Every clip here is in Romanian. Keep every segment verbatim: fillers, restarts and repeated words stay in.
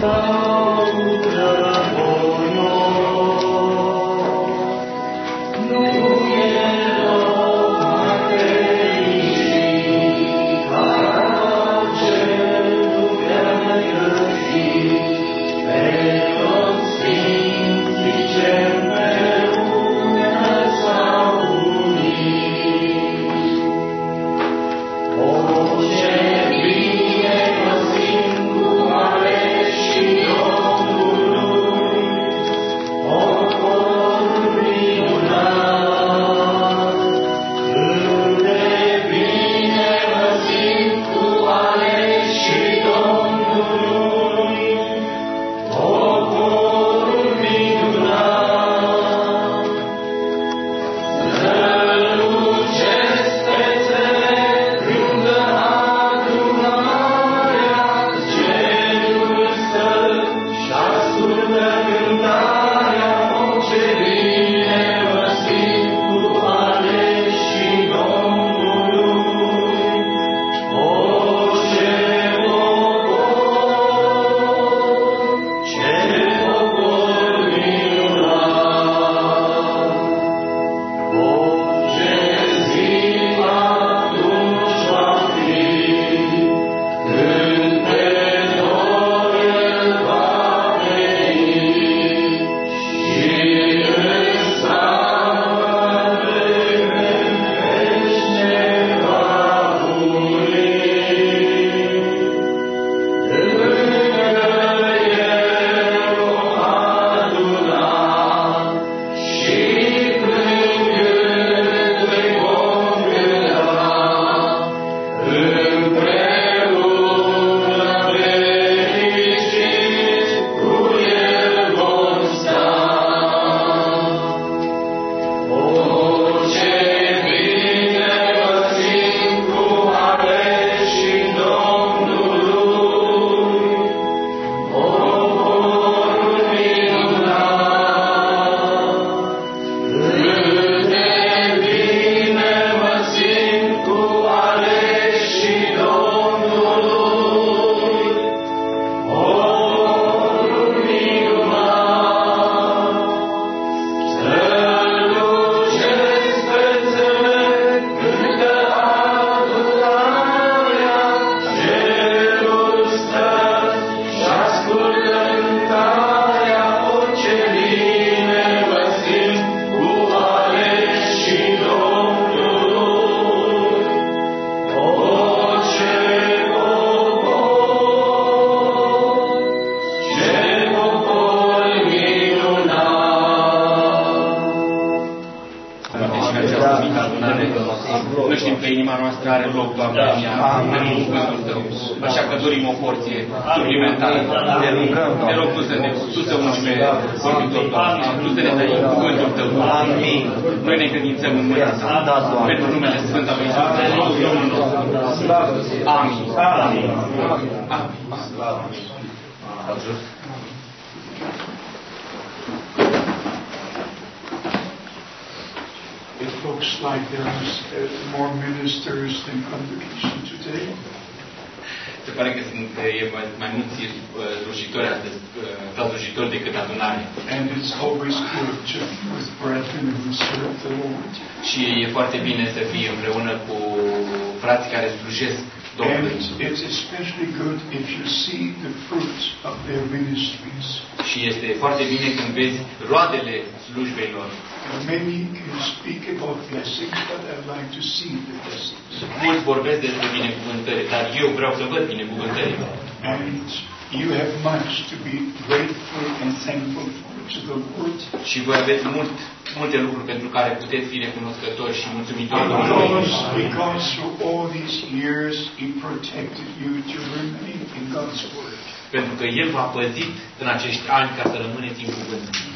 Nu știm că inima noastră are loc, Doamne, în ea, în cuvântul Tău. Așa că dorim o porție suplimentară. Te rog Tu să ne, Tu să ungi pe vorbitor, Doamne. Tu să ne dai cuvântul Tău, Doamne. Noi ne credințăm în mâna Ta. Pentru numele Sfânt al lui Iisus, Domnul nostru. Amin. Amin. Amin. It looks like there is uh, more ministers than congregation today. Se pare că sunt e mai, mai mulți slujitori astăzi, slujitori decât adunare. And it's always good to be with brethren who serve the Lord. Și e foarte bine să fii împreună cu frați care slujesc Domnului. And it's especially good if you see the fruits of their ministries. Și este foarte bine când vezi roadele slujbelor. Many can speak about blessings, but I'd like to see the blessings. Mulți vorbesc despre binecuvântări, dar eu vreau să văd binecuvântările. And you have much to be grateful and thankful for to the Lord. Și voi aveți mult, multe lucruri pentru care puteți fi recunoscători și mulțumitori Domnului. Because, because through all these years He protected you to remain in God's Word. Pentru că El v-a păzit în acești ani ca să rămâneți în cuvânt.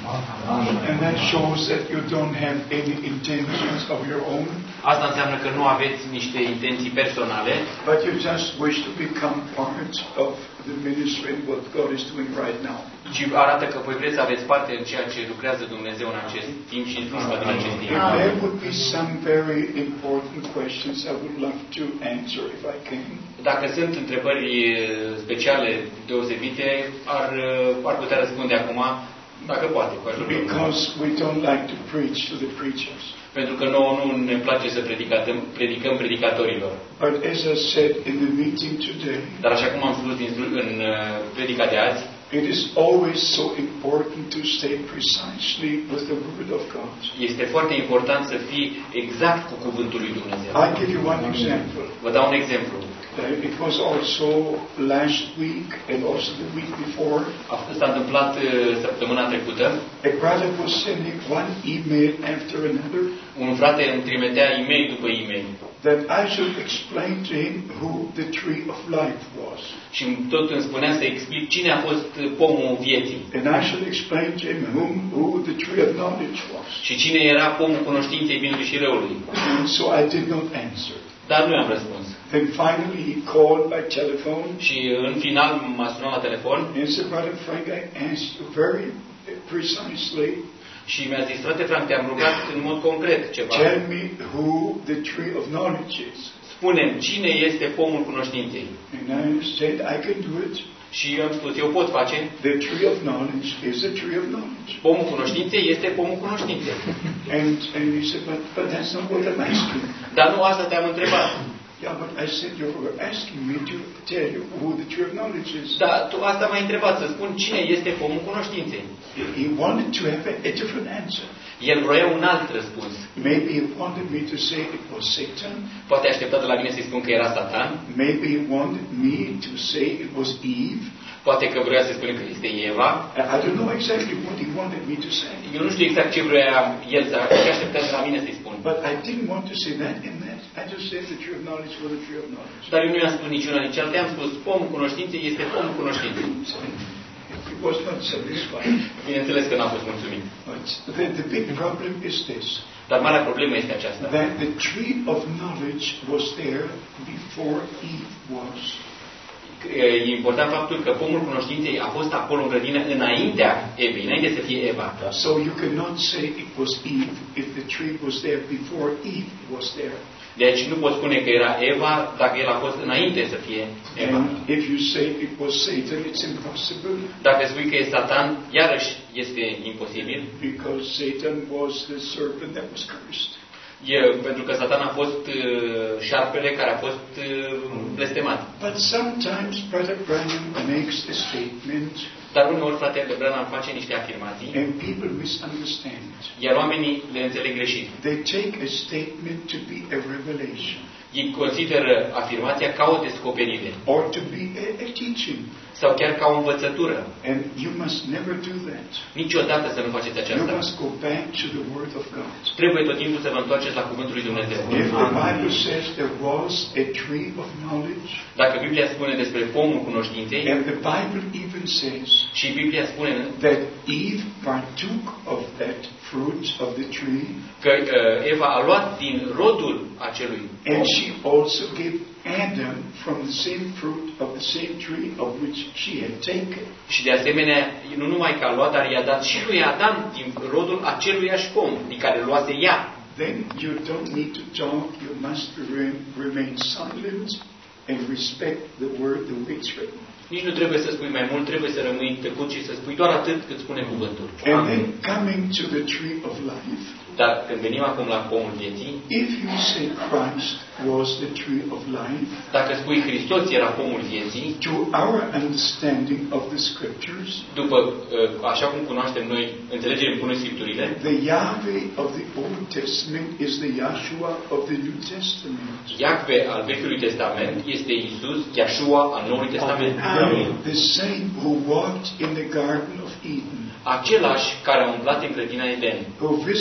And that shows that you don't have any intentions of your own. Asta înseamnă că nu aveți niște intenții personale, but you just wish to become part of the ministry and what God is doing right now. ci arată că voi vreți să aveți parte în ceea ce lucrează Dumnezeu în acest timp și în slujba din acest timp. If there would be some very important questions, I would love to answer if I can. Dacă sunt întrebări speciale deosebite, ar, ar putea răspunde acum, dacă poate, cu ajutorul. Because we don't like to preach to the preachers. Pentru că nouă nu ne place să predicăm, predicăm predicatorilor. But as I said in the meeting today, dar așa cum am spus din, în uh, predica de azi, it is always so important to stay precisely with the Word of God. Este foarte important să fii exact cu cuvântul lui Dumnezeu. I'll give you one example. Vă dau un exemplu. Uh, it was also last week and also the week before. S-a întâmplat uh, săptămâna trecută. A brother was sending one email after another. Un frate îmi trimitea e-mail după e-mail. That I should explain to him who the tree of life was. Și tot îmi spunea să explic cine a fost pomul vieții. And I should explain to him whom, who the tree of knowledge was. Și cine era pomul cunoștinței binelui și răului. And so I did not answer. Dar nu i-am răspuns. Then finally he called by telephone. Și în final m-a sunat la telefon. And said, Brother Frank, I asked you very precisely. Și mi-a zis, frate Frank, te-am rugat în mod concret ceva. Tell me who the tree of knowledge is. Spune-mi cine este pomul cunoștinței. And I said, I can do it. Și eu am spus, eu pot face. The tree of knowledge is the tree of knowledge. Pomul cunoștinței este pomul cunoștinței. And and he said, but but that's not what I'm asking. Dar nu asta te-am întrebat. Yeah, but I said you were asking me to tell you who the tree of knowledge is. Da, tu asta m-ai întrebat, să spun cine este pomul cunoștinței. He wanted to have a, a different answer. El vroia un alt răspuns. Maybe he wanted me to say it was Satan. Poate aștepta de la mine să-i spun că era Satan. Maybe he wanted me to say it was Eve. Poate că vrea să spune că este Eva. I don't know exactly what he wanted me to say. Eu nu știu exact ce vrea el să aștepta de la mine să-i spun. But I didn't want to say that and that. I just said the tree of knowledge for the tree of knowledge. Dar eu nu i-am spus niciuna nici alta, am spus pomul cunoștinței este pomul cunoștinței. He was not satisfied. Bineînțeles că n-a fost mulțumit. But the, the big problem is this. Dar marea problemă este aceasta. That the tree of knowledge was there before Eve was. E important faptul că pomul cunoștinței a fost acolo în grădină înaintea Evei, înainte să fie Eva. So you cannot say it was Eve if the tree was there before Eve was there. Deci nu poți spune că era Eva dacă el a fost înainte să fie Eva. And if you say it was Satan, it's impossible. Dacă spui că e Satan, iarăși este imposibil. Because Satan was the serpent that was cursed. E, pentru că Satan a fost uh, șarpele care a fost uh, blestemat. But sometimes Brother Branham makes a statement. Dar uneori fratele Branham face niște afirmații. And people misunderstand. Iar oamenii le înțeleg greșit. They take a statement to be a revelation. Ei consideră afirmația ca o descoperire. Or to be a, a teaching. Sau chiar ca o învățătură. And you must never do that. Niciodată să nu faceți aceasta. You must go back to the Word of God. Trebuie tot timpul să vă întoarceți la cuvântul lui Dumnezeu. If the Bible says there was a tree of knowledge, dacă Biblia spune despre pomul cunoștinței, and the Bible even says și Biblia spune that Eve partook of that fruit of the tree, că uh, Eva a luat din rodul acelui pom, and she also gave Adam from the same fruit of the same tree of which she had taken. Și de asemenea, nu numai că a luat, dar i-a dat și lui Adam din rodul aceluiași pom, din care luase ea. Then you don't need to talk, you must remain silent and respect the word the way it's written. Nici nu trebuie să spui mai mult, trebuie să rămâi tăcut și să spui doar atât cât spune cuvântul. And then coming to the tree of life. Dar când venim acum la pomul vieții, if you say Christ was the tree of life, dacă spui Hristos era pomul vieții, to our understanding of the scriptures, după așa cum cunoaștem noi, înțelegem până Scripturile, the Yahweh of the Old Testament is the Yahshua of the New Testament. Yahweh al Vechiului Testament este Iisus, Yahshua al Noului Testament. The same who walked in the Garden of Eden, același care a umblat în grădina Eden, who visited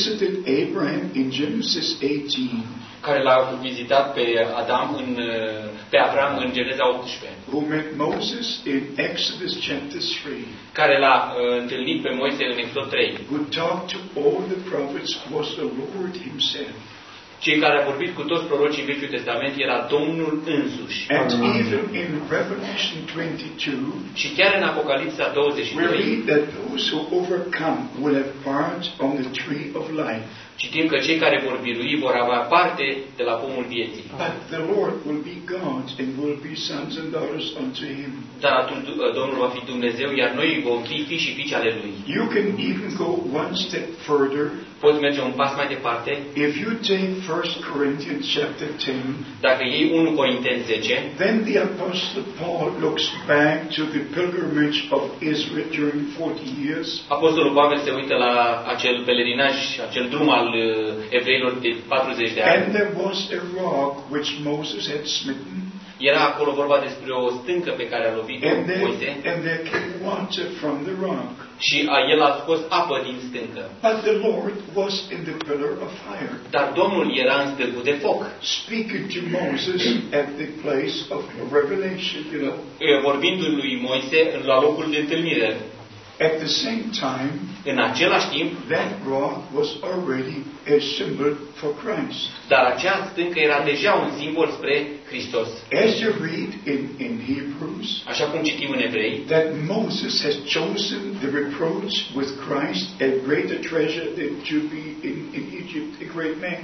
Abraham in Genesis eighteen, care l-a vizitat pe Adam în, pe Avram în Geneza optsprezece, who met Moses in Exodus chapter three, care l-a uh, întâlnit pe Moise în Exod trei, who talked to all the prophets was the Lord himself. Cei care au vorbit cu toți prorocii în Vechiul Testament era Domnul însuși. And even in Revelation twenty-two, și chiar în Apocalipsa douăzeci și we doi, read that those who overcome will have part on the tree of life. citim că cei care vor birui vor avea parte de la pomul vieții. But the Lord will be God and will be sons and daughters unto him. Dar atunci Domnul va fi Dumnezeu, iar noi vom fi fii și fiice ale Lui. You can even go one step further. Poți merge un pas mai departe. If you take First Corinthians chapter ten, dacă iei unu Corinteni zece, then the Apostle Paul looks back to the pilgrimage of Israel during forty years. Apostolul Pavel se uită la acel pelerinaj, acel drum al uh, evreilor de patruzeci de ani. And there was a rock which Moses had smitten. Era acolo vorba despre o stâncă pe care a lovit Moise. And there came water from the rock. Și a, el a scos apă din stâncă. But the Lord was in the pillar of fire. Dar Domnul era în stâlpul de foc. Speaking to Moses at the place of revelation, you know. Vorbindu-i lui Moise la locul de întâlnire. At the same time, în același timp, that rock was already a symbol for Christ. Dar acea stâncă era deja un simbol spre Hristos. As you read in, in Hebrews, așa cum citim în Evrei, that Moses has chosen the reproach with Christ a greater treasure than to be in, in Egypt a great man.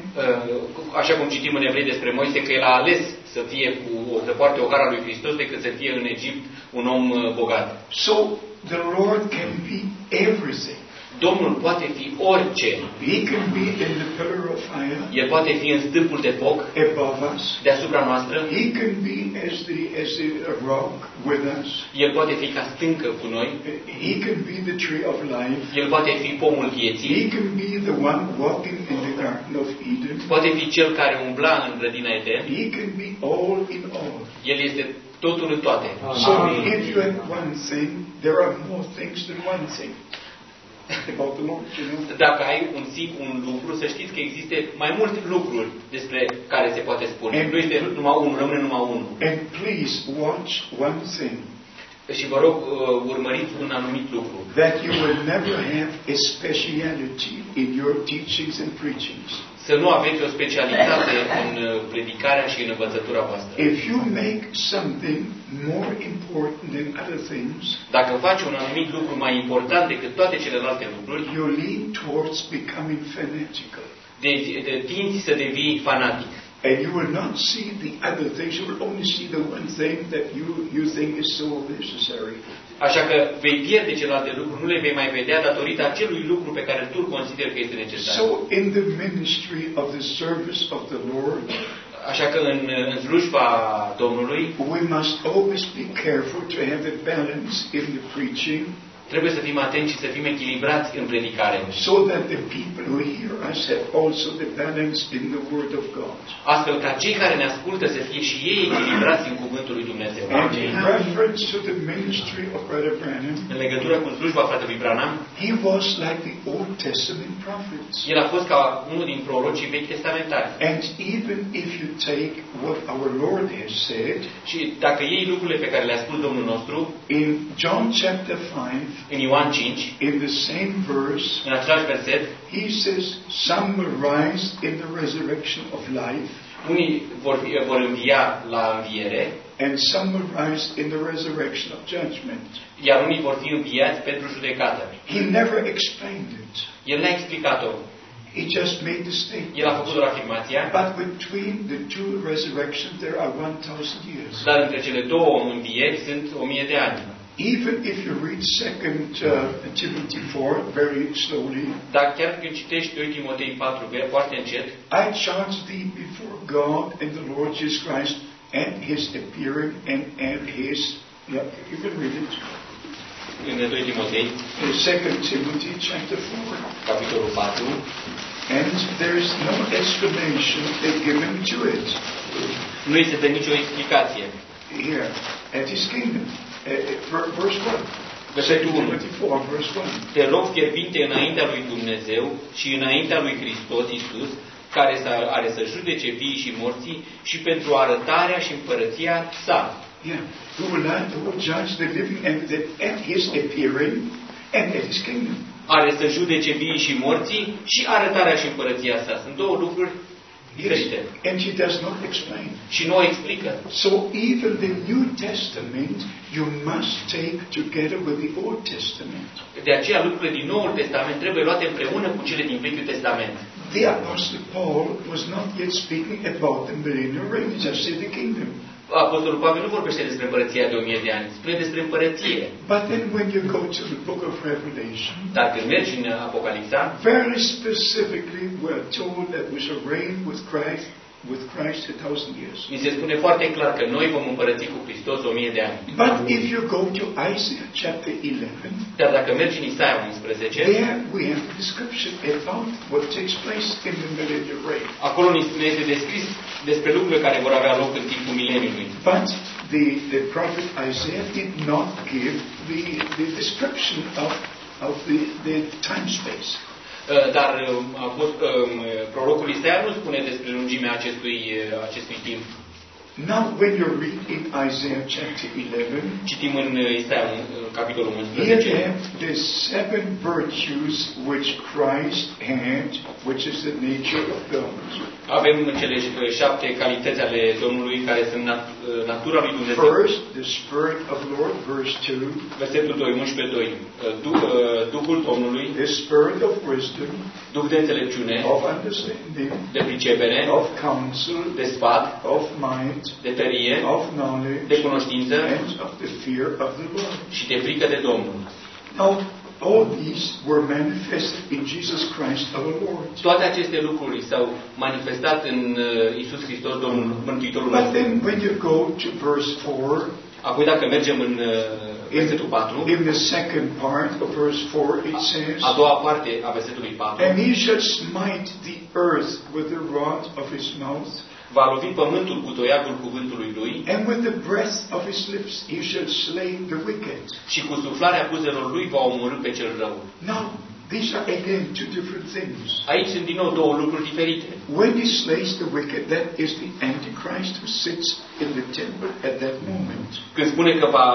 Uh, așa cum citim în Evrei despre Moise, că el a ales să fie cu să poarte o hara lui Hristos decât să fie în Egipt un om uh, bogat. So the Lord can be everything. Domnul poate fi orice. He can be in the pillar of fire. El poate fi în stâlpul de foc above us. Deasupra noastră. He can be as the as the rock with us. El poate fi ca stâncă cu noi. He can be the tree of life. El poate fi pomul vieții. He can be the one walking in the garden of Eden. Poate fi cel care umbla în grădina Eden. He can be all in all. El este totul în toate. So if you have one thing, there are more things than one thing. About the Lord, you know? Dacă ai un singur un lucru, să știți că există mai multe lucruri despre care se poate spune. And, nu este numai unul, rămâne numai unul. And please watch one thing. Și vă rog, uh, urmăriți un anumit lucru. That you will never have a speciality in your teachings and preachings. Să nu aveți o specialitate în predicarea și în învățătura voastră. If you make something more important than other things, dacă faci un anumit lucru mai important decât toate celelalte lucruri, you lean towards becoming fanatical. De, de, tinzi să devii fanatic. And you will not see the other things. You will only see the one thing that you you think is so necessary. Așa că vei pierde celelalte lucruri, nu le vei mai vedea datorită acelui lucru pe care tu îl consideri că este necesar. So in the ministry of the service of the Lord, așa că în, în slujba Domnului, we must always be careful to have a balance in the preaching. Trebuie să fim atenți și să fim echilibrați în predicare. So that the people who hear us have also the balance in the Word of God. Astfel ca cei care ne ascultă să fie și ei echilibrați în cuvântul lui Dumnezeu. And in reference to the ministry of Brother Branham, în legătură cu slujba fratelui Branham, he was like the Old Testament prophets. El a fost ca unul din prorocii vechi testamentari. And even if you take what our Lord has said, și dacă iei lucrurile pe care le-a spus Domnul nostru, in John chapter five, în Ioan cinci, in the same verse, în același verset, he says, "Some will rise in the resurrection of life." Unii vor, vor învia la înviere, and some will rise in the resurrection of judgment. Iar unii vor fi înviați pentru judecată. He never explained it. El n-a explicat-o. He just made the statement. El a făcut doar afirmația. But between the two resurrections there are one thousand years. Dar între cele două învieri sunt o mie de ani. Even if you read Second uh, Timothy four very slowly, dar chiar când citești doi Timotei patru foarte încet, I charge thee before God and the Lord Jesus Christ and His appearing and and His, yeah, you can read it. În doi Timotei, in Second Timothy chapter four, capitolul patru, and there is no explanation given to it. Nu este nicio explicație. Here at His kingdom. Uh, verse one. Versetul unu. Te rog fierbinte înaintea lui Dumnezeu și înaintea lui Hristos Iisus, care are să judece vii și morții, și pentru arătarea și împărăția sa. Yeah, who will, not, who will judge the living and the, at his appearing and at his kingdom. Are să judece vii și morții și arătarea și împărăția sa. Sunt două lucruri diferite. Yes, and he does not explain. Și nu o explică. So even the New Testament you must take together with the Old Testament. De aceea lucrurile din Noul Testament trebuie luate împreună cu cele din Vechiul Testament. The Apostle Paul was not yet speaking about the millennial reign, he just said the kingdom. Apostolul Pavel nu vorbește despre împărăția de o mie de ani, spune despre împărăție. But then when you go to the book of Revelation, dar când mergi în Apocalipsa, very specifically we're told that we shall reign with Christ, with Christ a thousand years. Ni se spune foarte clar că noi vom împărăți cu Hristos o mie de ani. But if you go to Isaiah chapter eleven, dar dacă mergi în Isaia unsprezece, there we have a description about what takes place in the millennial reign. Acolo ni este descris despre lucrurile care vor avea loc în timpul mileniului. But the the prophet Isaiah did not give the the description of of the the time space. Dar a fost, prorocul Isaia nu spune despre lungimea acestui, acestui timp. Now when you read in Isaiah chapter eleven, citim în Isaia capitolul unsprezece, here have the seven virtues which Christ had, which is the nature of God. Avem cele șapte calități ale Domnului care sunt nat natura lui Dumnezeu. First, the Spirit of the Lord, verse two. Versetul doi, unsprezece doi. Duhul Domnului, the Spirit of wisdom, Duh de înțelepciune, of understanding, de pricepere, of counsel, de sfat, of might, de tărie, of knowledge, de cunoștință, and of the fear of the Lord. Și de frică de Domnul. Now, all these were manifested in Jesus Christ our Lord. Toate aceste lucruri s-au manifestat în Iisus Hristos, Domnul Mântuitorul nostru. But then when you go to verse four, apoi dacă mergem în versetul patru, in the second part of verse four it says, a doua parte a versetului patru, and he shall smite the earth with the rod of his mouth, va lovi pământul cu toiagul cuvântului lui, and with the breath of his lips he shall slay the wicked. Și cu suflarea buzelor lui va omorî pe cel rău. Now, these are again two different things. Aici sunt din nou două lucruri diferite. When he slays the wicked, that is the Antichrist who sits in the temple at that moment. Când spune că va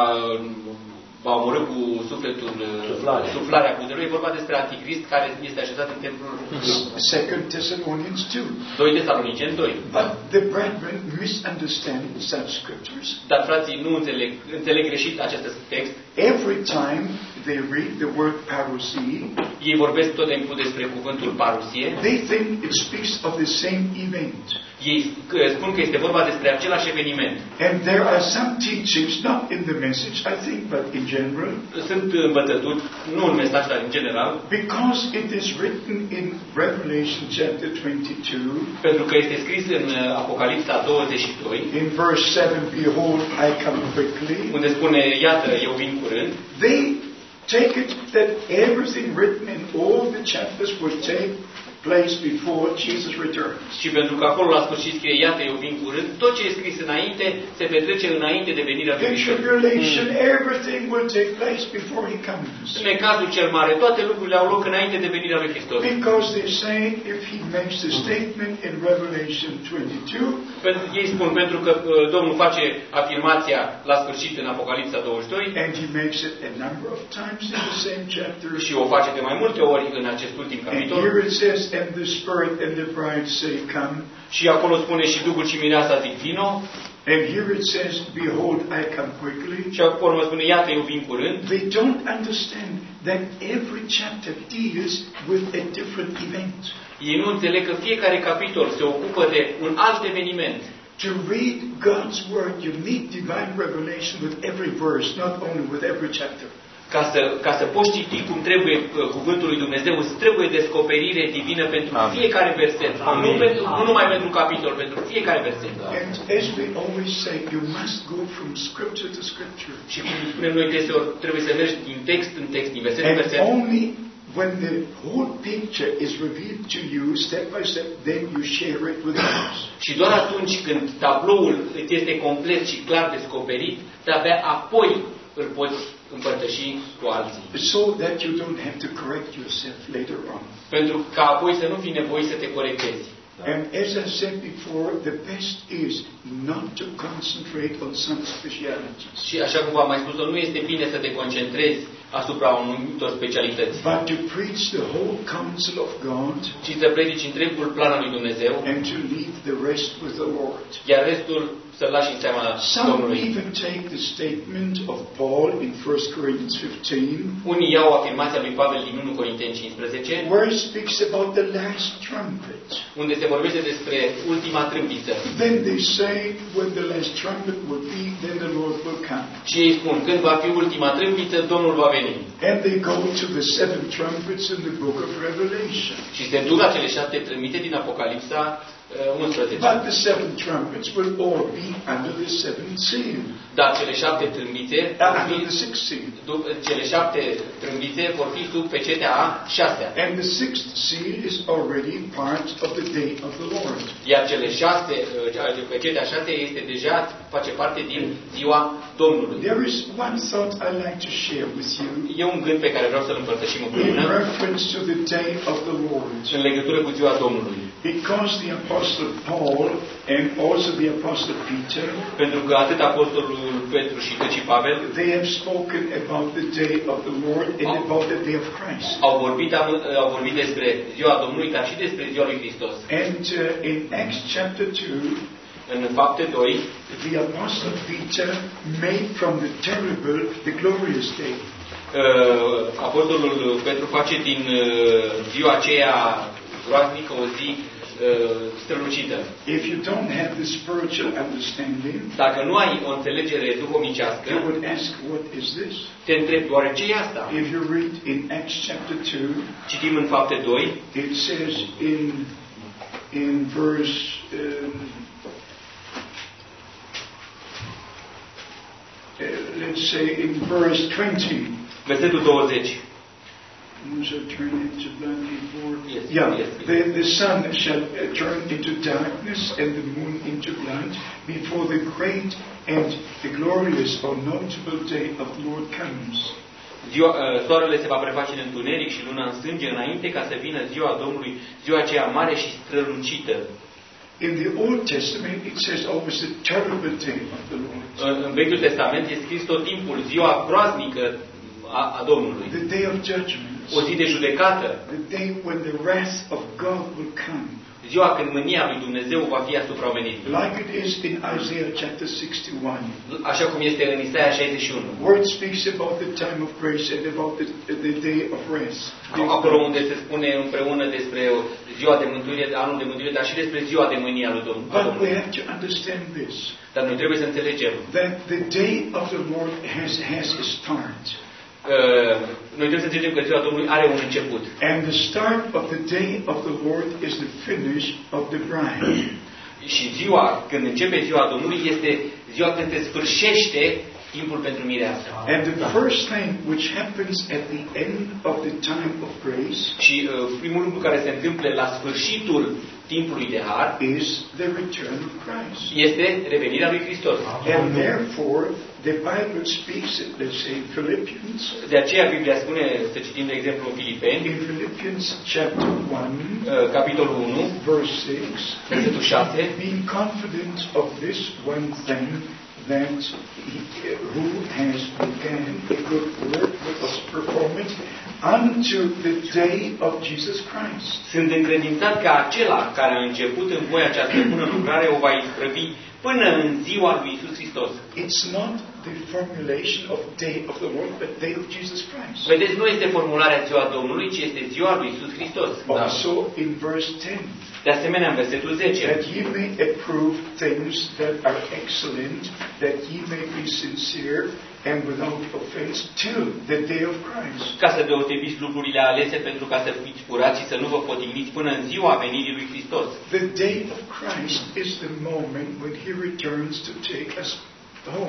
va omorî cu sufletul Suflare. suflarea buzelui, e vorba despre Anticrist care este așezat în templul Second Thessalonians two. doi Tesaloniceni doi. But the brethren misunderstand such scriptures. Dar frații nu înțeleg, înțeleg greșit acest text. Every time they read the word parousia, ei vorbesc tot timpul despre cuvântul parousie. They think it speaks of the same event. Ei spun că este vorba despre același eveniment. And there are some teachings, not in the message, I think, but in general. Sunt învățături, nu în mesaj, dar în general. Because it is written in Revelation chapter twenty-two. Pentru că este scris în Apocalipsa douăzeci și doi. In verse seven, behold, I come quickly. Unde spune, iată, eu vin curând. They take it that everything written in all the chapters will take place before Jesus returns. Și pentru că acolo la sfârșit scrie, iată, eu vin curând, tot ce e scris înainte se petrece înainte de venirea lui Hristos. The tribulation, everything will take place before he comes. În cazul cel mare, toate lucrurile au loc înainte de venirea lui Hristos. Because they say if he makes the statement in Revelation twenty-two, pentru ei spun pentru că uh, Domnul face afirmația la sfârșit în Apocalipsa douăzeci și doi. And he makes it a number of times in the same chapter. Și o face de mai multe ori în acest ultim capitol. And here it says, and the Spirit and the bride say, come. Și acolo spune și Duhul și mireasa zic vino. And here it says, behold, I come quickly. Și acolo spune, iată, eu vin curând. They don't understand that every chapter deals with a different event. Ei nu înțeleg că fiecare capitol se ocupă de un alt eveniment. To read God's Word, you need divine revelation with every verse, not only with every chapter. Ca să, ca să poți citi cum trebuie cuvântul lui Dumnezeu, îți trebuie descoperire divină pentru Amen. Fiecare verset. Nu, pentru, nu numai pentru capitol, pentru fiecare verset. And as we always say, you must go from scripture to scripture. Și cum spunem noi deseori, trebuie să mergi din text în text, din verset în verset. Only when the whole picture is revealed to you, step by step, then you share it with others. Și doar atunci când tabloul este complet și clar descoperit, de-abia apoi îl poți împărtăși cu alții. So that you don't have to correct yourself later on. Pentru ca apoi să nu fii nevoit să te corectezi. And as I said before, the best is not to concentrate on some specialities. Și așa cum v-am mai spus, nu este bine să te concentrezi asupra anumitor specialități. But to preach the whole counsel of God. Ci să predici întregul plan al lui Dumnezeu. And to leave the rest with the Lord. Iar restul să-l lași în seama Domnului. Some even take the statement of Paul in First Corinthians fifteen. Unii iau afirmația lui Pavel din întâi Corinteni cincisprezece. Where he speaks about the last trumpet. Unde se vorbește despre ultima trâmbiță. Then they say when the last trumpet will be, then the Lord will come. Și ei spun când va fi ultima trâmbiță, Domnul va veni. And they go to the seven trumpets in the book of Revelation. Și se duc la cele șapte trâmbițe din Apocalipsa unsprezece. But the seven trumpets will all be under the seventh seal. Dar cele șapte trâmbițe, under the sixth seal. Cele șapte trâmbițe vor fi sub pecetea a șasea. And the sixth seal is already part of the day of the Lord. Iar cele șase, pecetea a șasea este deja face parte din ziua Domnului. There is one thought I like to share with you. E un gând pe care vreau să-l împărtășim împreună. In reference to the day of the Lord. În legătură cu ziua Domnului. Because the Apostle Paul and also the Apostle Peter, pentru că atât apostolul Petru și cât și Pavel, they have spoken about the day of the Lord and au, about the day of Christ. Au vorbit, au vorbit despre ziua Domnului, dar și despre ziua lui Hristos. And uh, in Acts chapter two, în Fapte doi, the Apostle Peter made from the terrible the glorious day. Uh, apostolul Petru face din uh, ziua aceea groaznică o zi strălucită. If you don't have the spiritual understanding, dacă nu ai o înțelegere duhovnicească, you would ask, what is this? Te întrebi, oare ce e asta? If you read in Acts chapter two, citim în Fapte doi, it says in in verse um, uh, let's say in verse twenty, versetul douăzeci. Shall turn into blood before. Yes, yeah, yes, yes. The, the sun shall uh, turn into darkness and the moon into blood before the great and the glorious or notable day of the Lord comes. Ziua, uh, soarele se va preface în întuneric și luna în sânge înainte ca să vină ziua Domnului, ziua aceea mare și strălucită. In the Old Testament it says always the terrible day of the Lord. În, în Vechiul Testament e scris tot timpul ziua groaznică a, a Domnului. The day of judgment. O zi de judecată. The day when the wrath of God will come. Ziua când mânia lui Dumnezeu va fi asupra omenirii. Like it is in Isaiah chapter sixty-one. Așa cum este în Isaia șaizeci și unu. Where it speaks about the time of grace and about the, the day of wrath. Acolo unde se spune împreună despre ziua de mântuire, anul de mântuire, dar și despre ziua de mânia lui Domnul. But we have to understand this. Dar noi trebuie să înțelegem. That the day of the Lord has has a start. Uh, noi trebuie să înțelegem că ziua Domnului are un început. And the start of the day of the Lord is the finish of the bride. Și ziua, când începe ziua Domnului, este ziua când se sfârșește timpul pentru mireasă. And the first thing which happens at the end of the time of grace, și uh, primul lucru care se întâmplă la sfârșitul timpului de har, is the return of Christ. Este revenirea lui Hristos. And therefore the Bible speaks it, let's say Philippians. De aceea Biblia spune, să citim de exemplu în Filipeni, in Philippians chapter one, uh, capitolul unu, verse six, versetul șase, being confident of this one thing, that he who has begun a good work will also perform it unto the day of Jesus Christ. Sunt încredințat că acela care a început în voi această bună lucrare o va isprăvi până în ziua lui Iisus Hristos. It's not the formulation of day of the Lord, but day of Jesus Christ. Vedeți, nu este formularea ziua Domnului, ci este ziua lui Iisus Hristos. Also in verse ten. De asemenea, în versetul zece. That ye may approve things that are excellent, that ye may be sincere and without offense till the day of Christ. Ca să deosebiți lucrurile alese pentru ca să fiți curați și să nu vă potigniți până în ziua venirii lui Hristos. The day of Christ is the moment when He returns to take us home.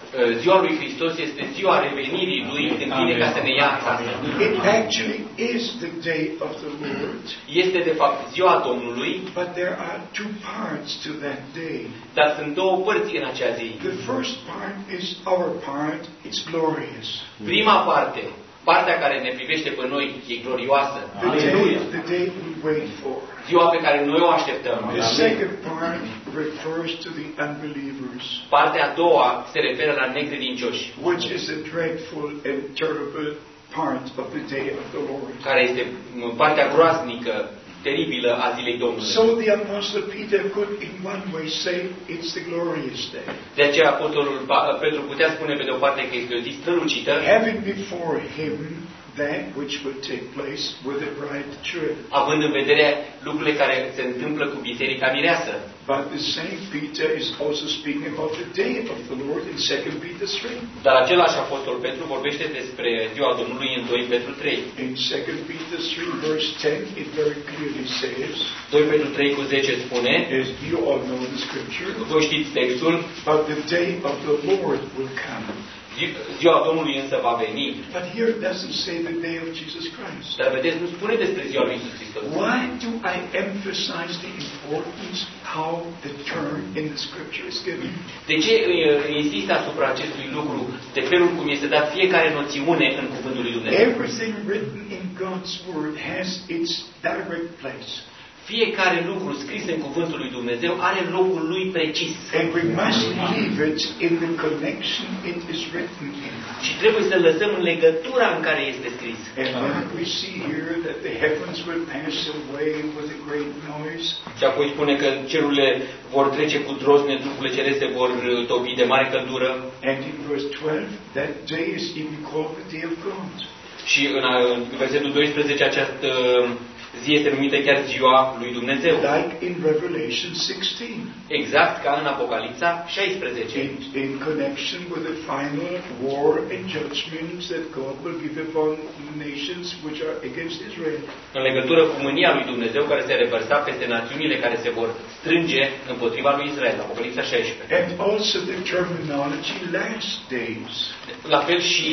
ziua lui Hristos este ziua revenirii lui când vine ca să ne ia acasă. It actually is the day of the Lord. Este de fapt ziua Domnului. But there are two parts to that day. Dar sunt două părți în acea zi. The first part is our part. It's glorious. Prima parte, partea care ne privește pe noi, e glorioasă. The day, the day we wait for. Ziua pe care noi o așteptăm. The second part refers to the unbelievers. Partea a doua se referă la necredincioși. Which is a dreadful and terrible part of the day of the Lord. Care este partea groaznică, teribilă a zilei Domnului. So the apostle Peter could in one way say it's the glorious day. De aceea apostolul Petru putea spune pe de o parte că este o zi strălucită. Having before him that which will take place with the bride church. Având în vedere lucrurile care se întâmplă cu biserica mireasă. But the same Peter is also speaking about the day of the Lord in Second Peter three. Dar același apostol Petru vorbește despre ziua Domnului în doi Petru trei. In Second Peter three verse ten it very clearly says. doi Petru trei cu zece spune. As you all know the scripture. Voi știți textul. But the day of the Lord will come. Ziua Domnului însă va veni. But here it doesn't say the day of Jesus Christ. Dar vedeți, nu spune despre ziua lui Iisus Hristos. Why do I emphasize the importance how the term in the scripture is given? De ce insist asupra acestui lucru, de felul cum este dat fiecare noțiune în cuvântul lui Dumnezeu? Everything written in God's word has its direct place. Fiecare lucru scris în cuvântul lui Dumnezeu are locul lui precis. And we must leave it in the connection it is written in. Și trebuie să lăsăm în legătura în care este scris. And then we see here that the heavens will pass away with a great noise. Și apoi spune că cerurile vor trece cu drozne, trupurile celeste vor topi de mare căldură. And in verse twelve, that day is even called the day of God. Și în versetul doisprezece această zi este numită chiar ziua lui Dumnezeu. Like in Revelation sixteen. Exact ca în Apocalipsa șaisprezece. In, in connection with the final war and judgments that God will give upon nations which are against Israel. În legătură cu mânia lui Dumnezeu care se revărsa peste națiunile care se vor strânge împotriva lui Israel. Apocalipsa șaisprezece. And also the terminology last days. La fel și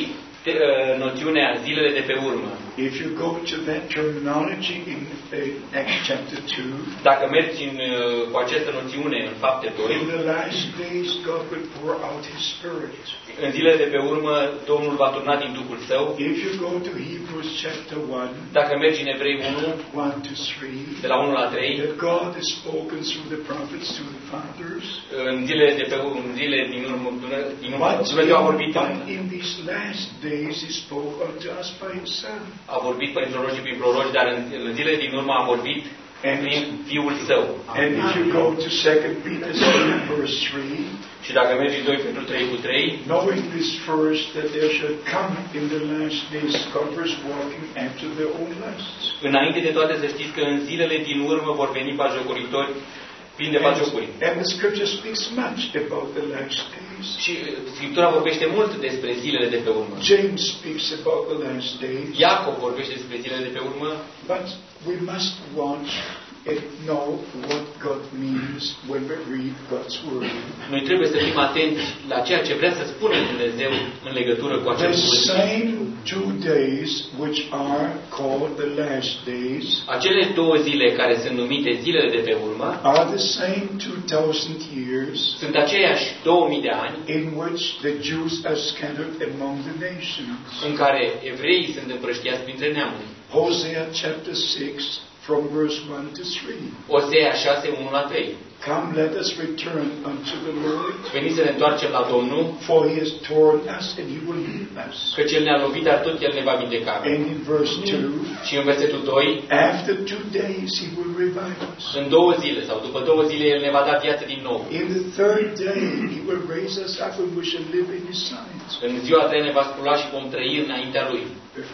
noțiunea zilele de pe urmă. If you go to that terminology in uh, Acts chapter two, dacă mergi în, uh, cu această noțiune în Fapte doi, in the last days God will pour out His Spirit. În zilele de pe urmă Domnul va turna din Duhul Său. If you go to Hebrews chapter one, dacă mergi în Evrei unu, one to three, de la unu la trei, that God has spoken through the prophets to the fathers. În zilele de pe urmă, în zilele din urmă, din urmă Dumnezeu a vorbit. But in these last days He spoke unto us by Himself. A vorbit prin proroci și prin proroci, dar în, în zilele din urmă a vorbit prin Fiul Său. And if you go to Second Peter three verse three, și dacă mergi în doi Petru trei cu trei, knowing this first that there shall come in the last days scoffers walking after their own lusts. Înainte de toate să știți că în zilele din urmă vor veni batjocoritori plini de batjocuri. And the scripture speaks much about the last days. Și Scriptura vorbește mult despre zilele de pe urmă. James speaks about the last days. Iacov vorbește despre zilele de pe urmă. But we must watch and know what God means when we read God's word. Noi trebuie să fim atenți la ceea ce vrea să spună Dumnezeu în legătură cu acest The cuvânt. same two days which are called the last days. Acele două zile care sunt numite zilele de pe urmă are the same two thousand years. Sunt aceiași două mii de ani in which the Jews are scattered among the nations. În care evreii sunt împrăștiați printre neamuri. Hosea chapter six from verse one to three. Osea șase unu la trei. Come, let us return unto the Lord. Veniți să ne întoarcem la Domnul. For He has torn us and He will heal us. Căci El ne-a lovit, dar tot El ne va vindeca. And in verse two. Și în versetul doi. After two days He will revive us. În două zile sau după două zile El ne va da viață din nou. In the third day He will raise us up and we shall live in His sight. În ziua a treia ne va scula și vom trăi înaintea Lui.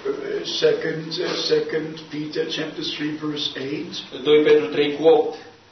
Second, uh, second Peter chapter three verse eight. doi Petru trei cu opt.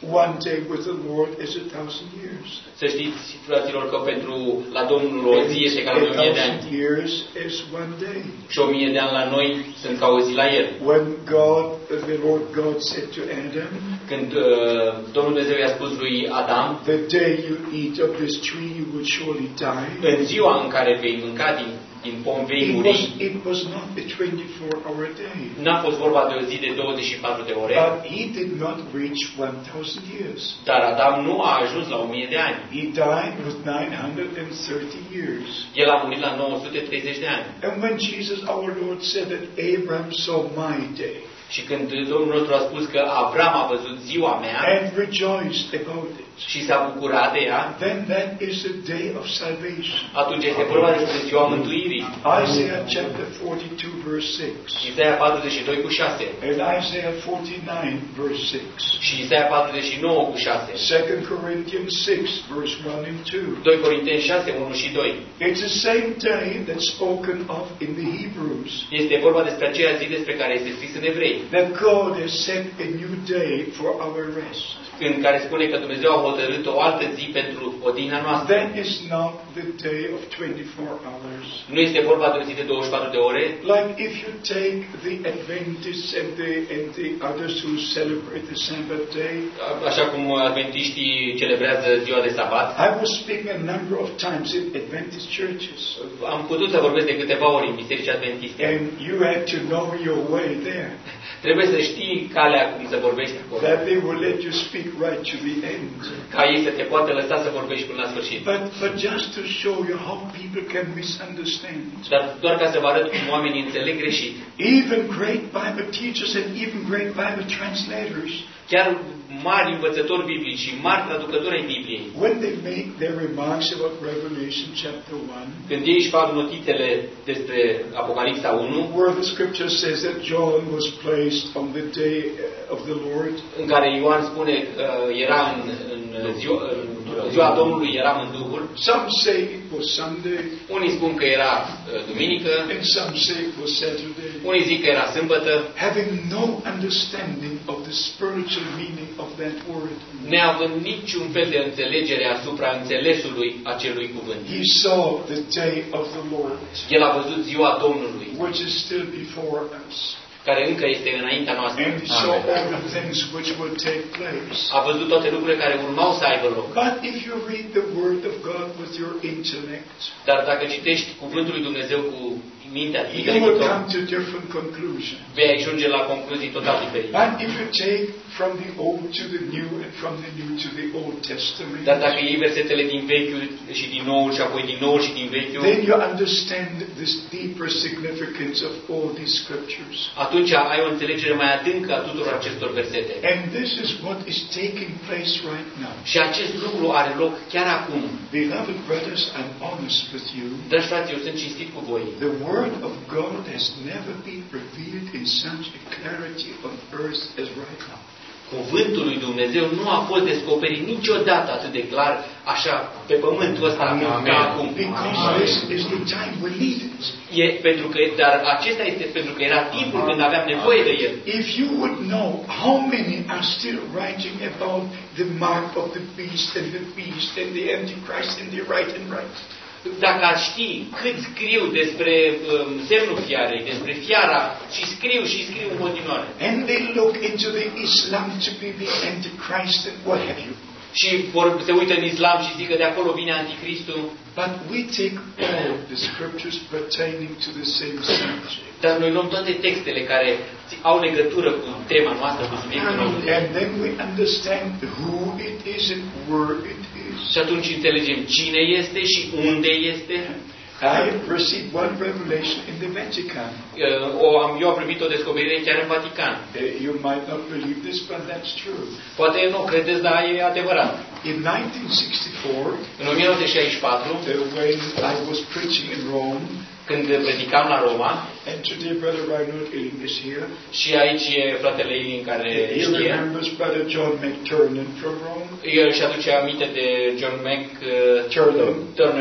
one day with the Lord is a thousand years. Să știți, fraților, că pentru la Domnul o zi este ca o mie de ani. Years is one day. Și o mie de ani la noi sunt ca o zi la El. When God, the Lord God said to Adam, când uh, Domnul Dumnezeu i-a spus lui Adam, the day you eat of this tree, you will surely die. În ziua în care vei mânca din din pom vei muri. It was, it was not a twenty-four hour day. N-a fost vorba de o zi de douăzeci și patru de ore. But he did not reach one thousand years. Dar Adam nu a ajuns la o mie de ani. He died with nine hundred thirty years. El a murit la nouă sute treizeci de ani. And when Jesus our Lord said that Abraham saw my day. Și când Domnul nostru a spus că Avram a văzut ziua mea and rejoiced about it, și s-a bucurat de ea, then that is a day of salvation. Atunci este vorba despre ziua mântuirii. Isaiah chapter forty-two verse six. Isaia patruzeci și doi cu șase. And Isaiah forty-nine verse six. Și Isaia patruzeci și nouă cu șase. Second Corinthians six verse one and two. doi Corinteni șase unu și doi. It's the same day that's spoken of in the Hebrews. Este vorba despre aceea zi despre care este scris în Evrei. That God has set a new day for our rest. În care spune că Dumnezeu a hotărât o altă zi pentru odihna noastră. That is not the day of twenty-four hours. Nu este vorba de o zi de douăzeci și patru de ore. Like if you take the Adventists and the and the others who celebrate the Sabbath day. Așa cum adventiștii celebrează ziua de sabat. I was speaking a number of times in Adventist churches. Am putut să vorbesc de câteva ori în biserici adventiste. And you had to know your way there. Trebuie să știi calea cum să vorbești acolo. That they will let you speak right to the end. Ca ei să te poată lăsa să vorbești până la sfârșit. But, but just to show you how people can misunderstand. Dar doar ca să vă arăt cum oamenii înțeleg greșit. Even great Bible teachers and even great Bible translators. Chiar mari învățători biblici și mari traducători ai Bibliei. When they make their remarks about Revelation chapter one. Când ei își fac notițele despre Apocalipsa unu. Where the scripture says that John was placed on the day of the Lord. În care Ioan spune că era în, în ziua, în ziua Domnului era în Duhul. Some say it was Sunday. Unii spun că era duminică. And some say it was Saturday. Unii zic că era sâmbătă. Having no understanding of the spiritual meaning of that word. Neavând niciun fel de înțelegere asupra înțelesului acelui cuvânt. He saw the day of the Lord. El a văzut ziua Domnului. Which is still before us. Care încă este înaintea noastră. And he saw all the things which will take place. A văzut toate lucrurile care urmau să aibă loc. But if you read the word of God with your intellect, dar dacă citești cuvântul lui Dumnezeu cu mintea, you will come to different conclusions. Vei ajunge la concluzii total diferite. And if you take from the Old to the New and from the New to the Old Testament, dar dacă iei versetele din Vechiul și din Noul și apoi din Noul și din Vechiul, then you understand this deeper significance of all these scriptures. Atunci ai o înțelegere mai adâncă a tuturor acestor versete. And this is what is taking place right now. Și acest lucru are loc chiar acum. Beloved brothers, I'm honest with you. Dragi frați, eu sunt cinstit cu voi. The word of God has never been revealed in such a clarity on earth as right now. Cuvântul lui Dumnezeu nu a fost descoperit niciodată atât de clar așa pe pământul ăsta ca acum. Because this is the time we need it. E pentru că, dar acesta este pentru că era timpul când aveam nevoie de el. If you would know how many are still writing about the mark of the beast and the beast and the antichrist and the right and right. Dacă ați ști cât scriu despre um, semnul fiarei, despre fiara, și scriu și scriu în continuare. And they look into the Islam to be the antichrist and what have you. Și vor, se uită în Islam și zic că de acolo vine anticristul. But we take all the scriptures pertaining to the same subject. Dar noi luăm toate textele care au legătură cu tema noastră, cu subiectul nostru. And then we understand who it is and where it is. Și atunci înțelegem cine este și unde este. I received one revelation in the Vatican. O, am, eu am primit o descoperire chiar în Vatican. Uh, you might not believe this, but that's true. Poate nu credeți, dar e adevărat. In nineteen sixty-four, în o mie nouă sute șaizeci și patru, uh, when I was preaching in Rome, când predicam la Roma, and today Brother Reinhold Illing is here. Și aici e fratele Illing care He știe. remembers Brother John McTurnan from Rome. El își aduce aminte de John McTurnan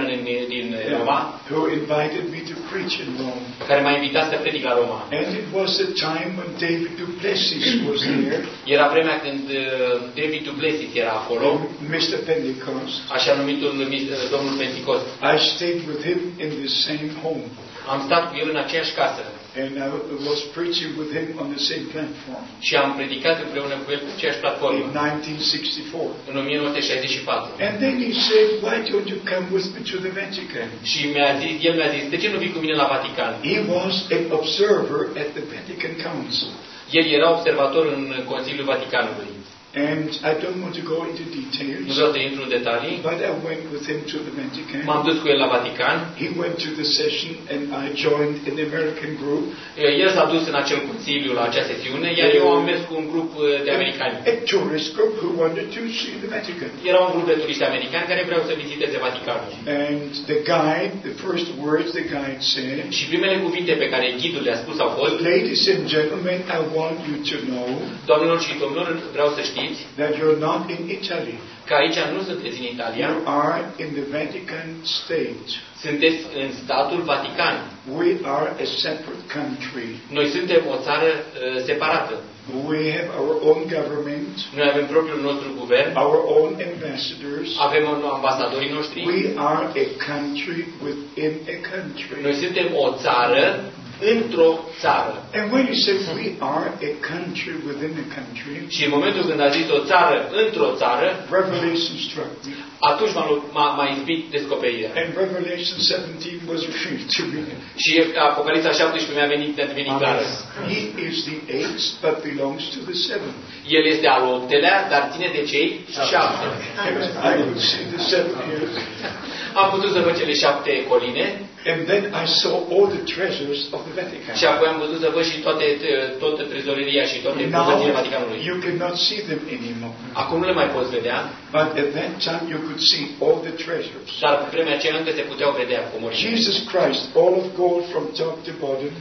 din Roma, who invited me to preach in Rome. Care m-a invitat să predic la Roma. And it was a time when David du Plessis was there. Era vremea când David du Plessis era acolo. mister Pentecost. Așa numitul domnul Pentecost. I stayed with him in the same home. Am stat cu el în aceeași casă. And I was preaching with him on the same platform. Și am predicat împreună cu el pe aceeași platformă. In nineteen sixty-four. În o mie nouă sute șaizeci și patru. And then he said, "Why don't you come with me to the Vatican?" Și mi-a zis, el mi-a zis, de ce nu vii cu mine la Vatican? He was an observer at the Vatican Council. El era observator în Consiliul Vaticanului. And I don't want to go into details. Nu vreau să intru în detalii. But I went with him to the Vatican. M-am dus cu el la Vatican. He went to the session and I joined an American group. El s-a dus în acel consiliu la acea sesiune, iar eu am mers cu un grup de americani. A tourist group who wanted to see the Vatican. Era un grup de turiști americani care vreau să viziteze Vaticanul. And the guide, the first words the guide said. Și primele cuvinte pe care ghidul le-a spus au fost: "Ladies and gentlemen, I want you to know." Doamnelor și domnilor, vreau să știți that you're not in Italy. Că aici nu sunteți în Italia. You are in the Vatican state. Sunteți în statul Vatican. We are a separate country. Noi suntem o țară uh, separată. We have our own government. Noi avem propriul nostru guvern. Our own ambassadors. Avem ambasadorii noștri. We are a country within a country. Noi suntem o țară într-o țară. And when he said we are a country within a country, și în momentul când a zis o țară într-o țară, Revelation struck me. Atunci m-a m-a izbit descoperirea. And Revelation seventeen was revealed to me. Și Apocalipsa șaptesprezece mi-a venit mi-a venit clară. He is the eighth, but belongs to the seventh. El este al optelea, dar ține de cei șapte. I could see the seven years. Am putut să văd cele șapte coline. And then I saw all the treasures of the Vatican. Și apoi am putut să văd și toate toată trezoreria și toate bogățiile Vaticanului. You cannot see them anymore. Acum nu le mai poți vedea. But at that time you could see all the treasures. Dar pe vremea aceea încă se puteau vedea comorile. Jesus Christ, all of gold from top to bottom.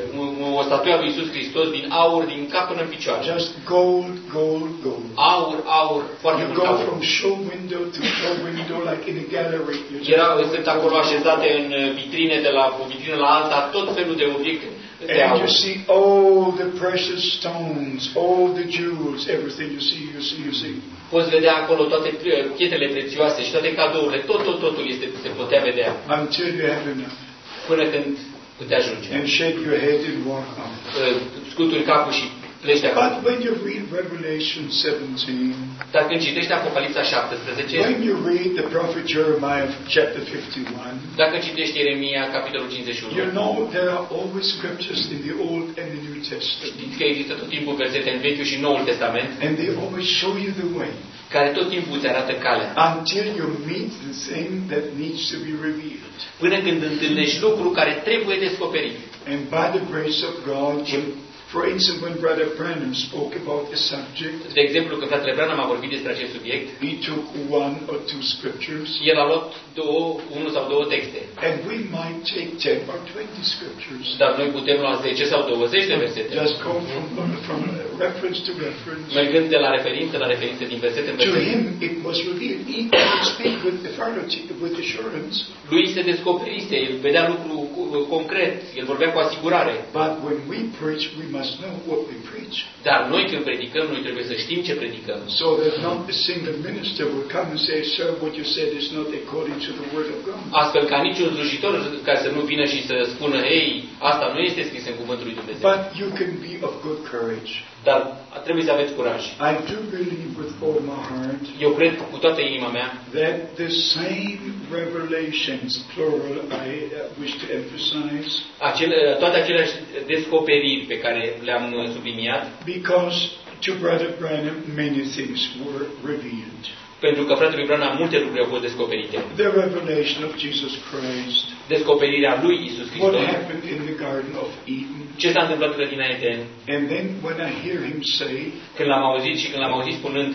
O statuie a lui Iisus Hristos din aur din cap până în picioare. Just gold, gold, gold. Aur, aur, foarte mult aur. You go from show window to show window like in a gallery. Erau sunt acolo așezate în vitrine de la o vitrină la alta tot felul de obiecte. And you see all the precious stones, all the jewels, everything you see, you see, you see. Poți vedea acolo toate pietele prețioase și toate cadourile, tot, tot, totul este, se putea vedea. Until you have enough. Până când putea ajunge. And shake your head and walk on. Scuturi capul și pleci de acolo. But when you read Revelation seventeen, dar când citești Apocalipsa șaptesprezece, when you read the prophet Jeremiah chapter fifty-one, dacă citești Ieremia capitolul cincizeci și unu, you know there are always scriptures in the Old and the New Testament. Știți că există tot timpul versete în Vechiul și Noul Testament, and they always show you the way, care tot timpul îți arată calea, until you meet the thing that needs to be revealed. Până când întâlnești lucru care trebuie descoperit. And by the grace of God, for instance, when Brother Branham spoke about the subject, de exemplu, când fratele Branham a vorbit despre acest subiect, he took one or two scriptures. El a luat două, unul sau două texte. And we might take ten or twenty scriptures. Dar noi putem lua zece sau douăzeci de versete. Just go from from reference to reference. Mergând de la referință la referință din versete în versete. To him it was revealed. He could speak with authority, with assurance. Lui se descoperise, el vedea lucru concret, el vorbea cu asigurare. But when we preach, we must know what we preach. Dar noi când predicăm, noi trebuie să știm ce predicăm. So that not a single minister will come and say, "Sir, what you said is not according to the word of God." Astfel ca niciun slujitor ca să nu vină și să spună, "Ei, asta nu este scris în cuvântul lui Dumnezeu." But you can be of good courage. Dar trebuie să aveți curaj. I do believe with all my heart. Eu cred cu toată inima mea that the same revelations, plural, I uh, wish to emphasize. Acele, toate aceleași descoperiri pe care le-am subliniat. Because to Brother Branham many things were revealed. Pentru că fratelui Branham multe lucruri au fost descoperite. The revelation of Jesus Christ. Descoperirea lui Iisus Hristos. What happened in the Garden of Eden. Ce s-a întâmplat în grădina Eden? And then when I hear him say, când l-am auzit și când l-am auzit spunând,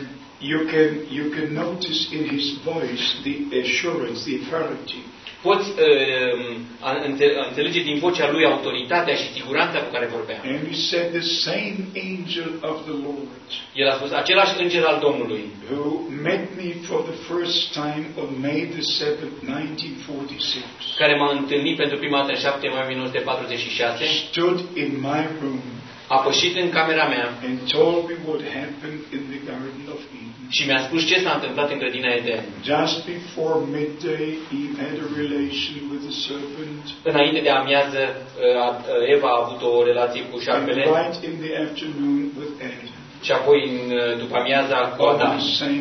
You can you can notice in his voice the assurance, the authority. Poți uh, înțelege din vocea lui autoritatea și siguranța cu care vorbea. And he said the same angel of the Lord. El a spus același înger al Domnului. Who met me for the first time on May the seventh, nineteen forty-six. Care m-a întâlnit pentru prima dată în șapte mai o mie nouă sute patruzeci și șase. Stood in my room. A pășit în camera mea. And told me what happened in the Garden of Eden. Și mi-a spus ce s-a întâmplat în grădina Eden. Just before midday, Eve had a relation with the serpent. Înainte de amiază, Eva a avut o relație cu șarpele. And right in the afternoon with Adam. Și apoi după amiaza cu Adam.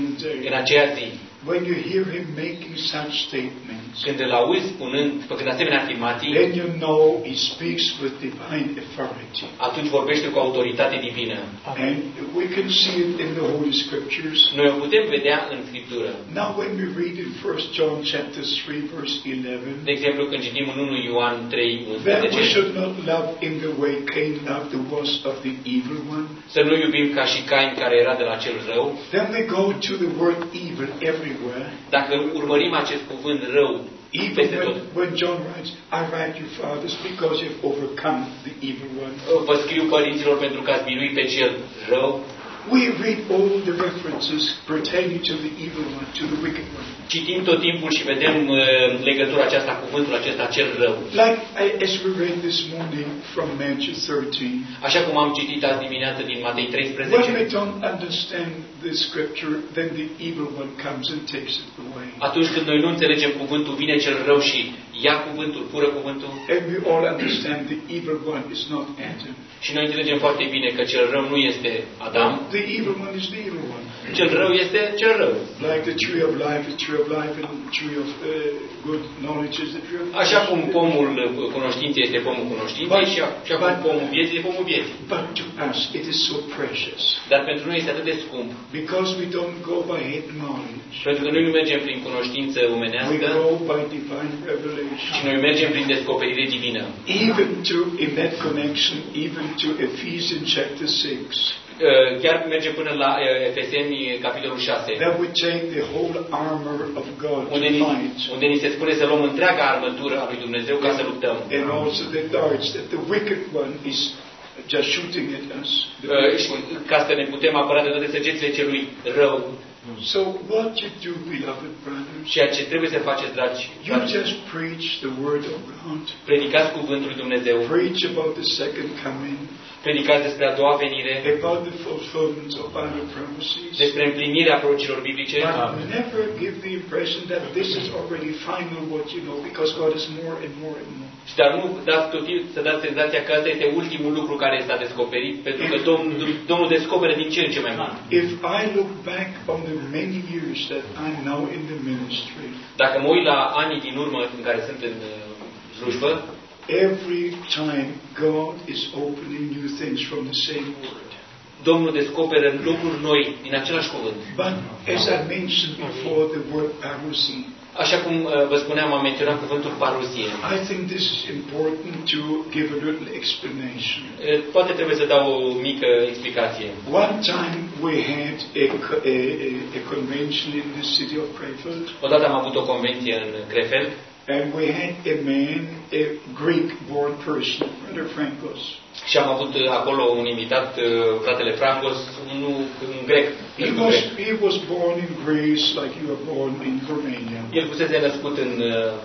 În aceea zi. When you hear him making such statements, când îl auzi spunând, făcând asemenea afirmații, then you know he speaks with divine authority. Atunci vorbește cu autoritate divină. And we can see it in the Holy Scriptures. Noi o putem vedea în Scriptură. Now when we read in First John chapter three verse eleven, de exemplu când citim în unu Ioan trei unsprezece, that we should not love in the way Cain loved the works of the evil one. Să nu iubim ca și Cain care era de la cel rău. Then we go to the word evil everywhere. Dacă urmărim acest cuvânt rău, even when, when John writes, I write you fathers because you've overcome the evil one. Vă scriu părinților pentru că ați biruit pe cel rău. We read all the references pertaining to the evil one, to the wicked one. Citim tot timpul și vedem uh, legătura aceasta, cuvântul acesta, cel rău. Like as we read this morning from Matthew thirteen. Așa cum am citit azi dimineață din Matei treisprezece. When we don't understand the scripture, then the evil one comes and takes it away. Atunci când noi nu înțelegem cuvântul, vine cel rău și ia cuvântul, fură cuvântul. And we all understand the evil one is not Adam. Și noi înțelegem foarte bine că cel rău nu este Adam. The evil one is the evil one. Cel rău este cel rău. Like the tree of life, the tree of life, and the tree of uh, good knowledge is the tree of life. Așa cum pomul cunoștinței este pomul cunoștinței și așa cum pomul vieții este pomul vieții. But to us it is so precious. Dar pentru noi este atât de scump. Because we don't go by head knowledge. Pentru că noi nu mergem prin cunoștință omenească. We go by divine revelation. Și noi mergem prin descoperire divină. Even to in that connection, even to Ephesians chapter six. Chiar mergem până la Efeseni capitolul șase. That we take the whole armor of God unde to ni, fight. unde ni se spune să luăm întreaga armătură a lui Dumnezeu ca să luptăm. And also the darts that the wicked one is just shooting at us. Uh, ca să ne putem apăra de toate săgețile celui rău. So what you do, beloved brothers? Ceea ce trebuie să faceți, dragi, you just preach the word of God. Predicați cuvântul lui Dumnezeu. Preach about the second coming. Predicați despre a doua venire. About the fulfillment of Bible prophecies. Despre împlinirea prorocilor biblice. But never give the impression that this is already final what you know, because God is more and more and more. Dar nu dați tot timpul să dați senzația că ăsta este ultimul lucru care s-a descoperit, pentru că Domnul, Domnul descoperă din ce în ce mai mult. If I look back on the many years that I'm now in the ministry. Dacă mă uit la anii din urmă în care sunt în slujbă, every time God is opening new things from the same word. Domnul descoperă lucruri noi din același cuvânt. But as I mentioned before, the word parousia. Așa cum uh, vă spuneam, am menționat cuvântul parousie. I think this is important to give a little explanation. Uh, poate trebuie să dau o mică explicație. One time we had a, a, a convention in the city of Krefeld. Odată am avut o convenție în Krefeld. And we had a man, a Greek-born person, Brother Frankos. Și am avut acolo un invitat, fratele Frankos, un, un grec. He was, he was born in Greece like you were born in Romania. El fusese născut în,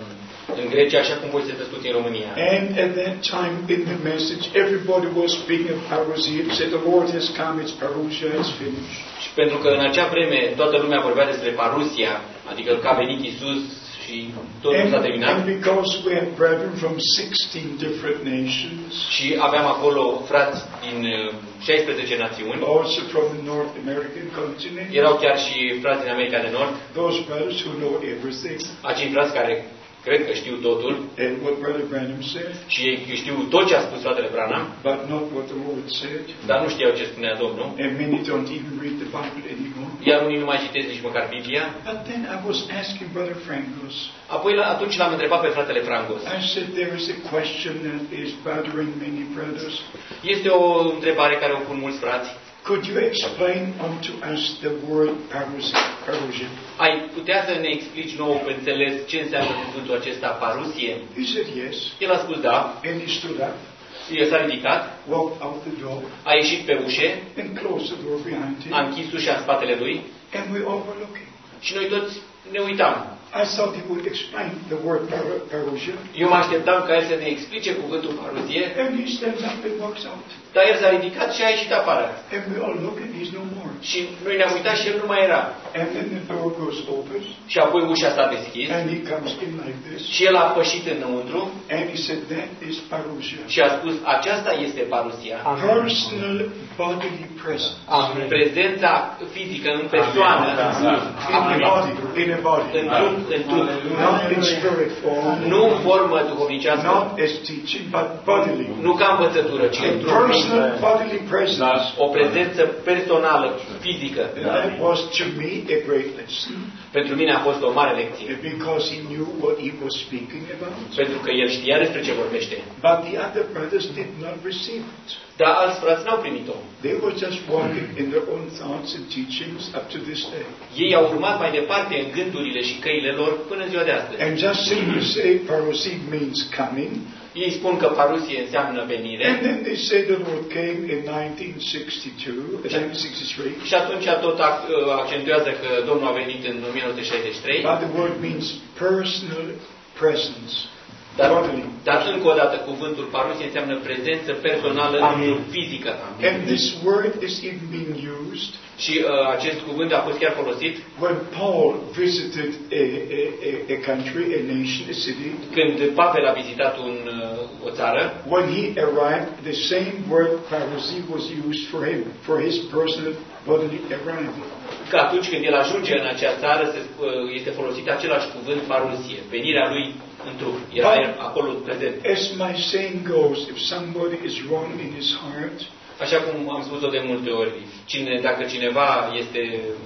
în Grecia, așa cum voi sunteți născuți în România. And at that time in the message, everybody was speaking of parousia. He said, the Lord has come, it's parousia, it's finished. Și pentru că în acea vreme toată lumea vorbea despre parousia, adică că a venit Iisus, și totul s-a terminat. And because we had brethren from sixteen different nations. Și aveam acolo frați din șaisprezece națiuni. Also from the North American continent. Erau chiar și frați din America de Nord. Those brothers who know everything. Acei frați care cred că știu totul. And what Brother Branham said. Și ei știu tot ce a spus fratele Branham. But not what the Lord said. Dar nu știau ce spunea Domnul. And many don't even read the Bible anymore. Iar unii nu mai citesc nici măcar Biblia. But then I was asking Brother Frankos. Apoi la, atunci l-am întrebat pe fratele Frankos. I said there is a question that is bothering many brothers. Este o întrebare care o pun mulți frați. Could you explain unto us the word parousia? Ai putea să ne explici nouă pe înțeles ce înseamnă cuvântul acesta parousie? He said yes. El a spus da. And he stood up. El s-a ridicat. Walked out the door. A ieșit pe ușe. And closed the door behind him. A închis ușa în spatele lui. And we all were looking. Și noi toți ne uitam. I thought he would explain the word parousia. Eu mă așteptam ca el să ne explice cuvântul parousie. And he stands up and walks out. Dar el s-a ridicat și a ieșit afară. And we all look and he's no more. Și noi ne-am uitat și el nu mai era. And then the door goes open. Și apoi ușa s-a deschis. And he comes in like this. Și el a pășit înăuntru. And he said, that is parousia. Și a spus, aceasta este parousia. Personal bodily presence. Prezența fizică în persoană. In a body. In a body. În trup, în trup. Not in spirit form. Nu în formă duhovnicească. Not as teaching, but bodily. Nu ca învățătură, ci în trup. Personal bodily presence. O prezență personală, fizică. And that was to me a great lesson. Pentru mine a fost o mare lecție. Because he knew what he was speaking about. Pentru că el știa despre ce vorbește. But the other brothers did not receive it. Dar alți frați n-au primit-o. They were just walking in their own thoughts and teachings up to this day. Ei au urmat mai departe în gândurile și căile lor până în ziua de astăzi. And just simply say parousia means coming. Ei spun că parousie înseamnă venire. And then they say the Lord came in nineteen sixty-two, nineteen sixty-three. Și atunci tot accentuează că Domnul a venit în o mie nouă sute șaizeci și trei. But the word means personal presence. Dar, dar încă o dată cuvântul parousie înseamnă prezență personală, fizică. And this word is even being used. Și uh, acest cuvânt a fost chiar folosit when Paul visited a, a, a country, a nation, a city. Când Pavel a vizitat un, uh, o țară. When he arrived, the same word parousia was used for him, for his personal bodily arrival. Că atunci când el ajunge în acea țară, se, uh, este folosit același cuvânt parousie, venirea lui în trup. Era acolo prezent. As my saying goes, if somebody is wrong in his heart, așa cum am spus-o de multe ori, cine, dacă cineva este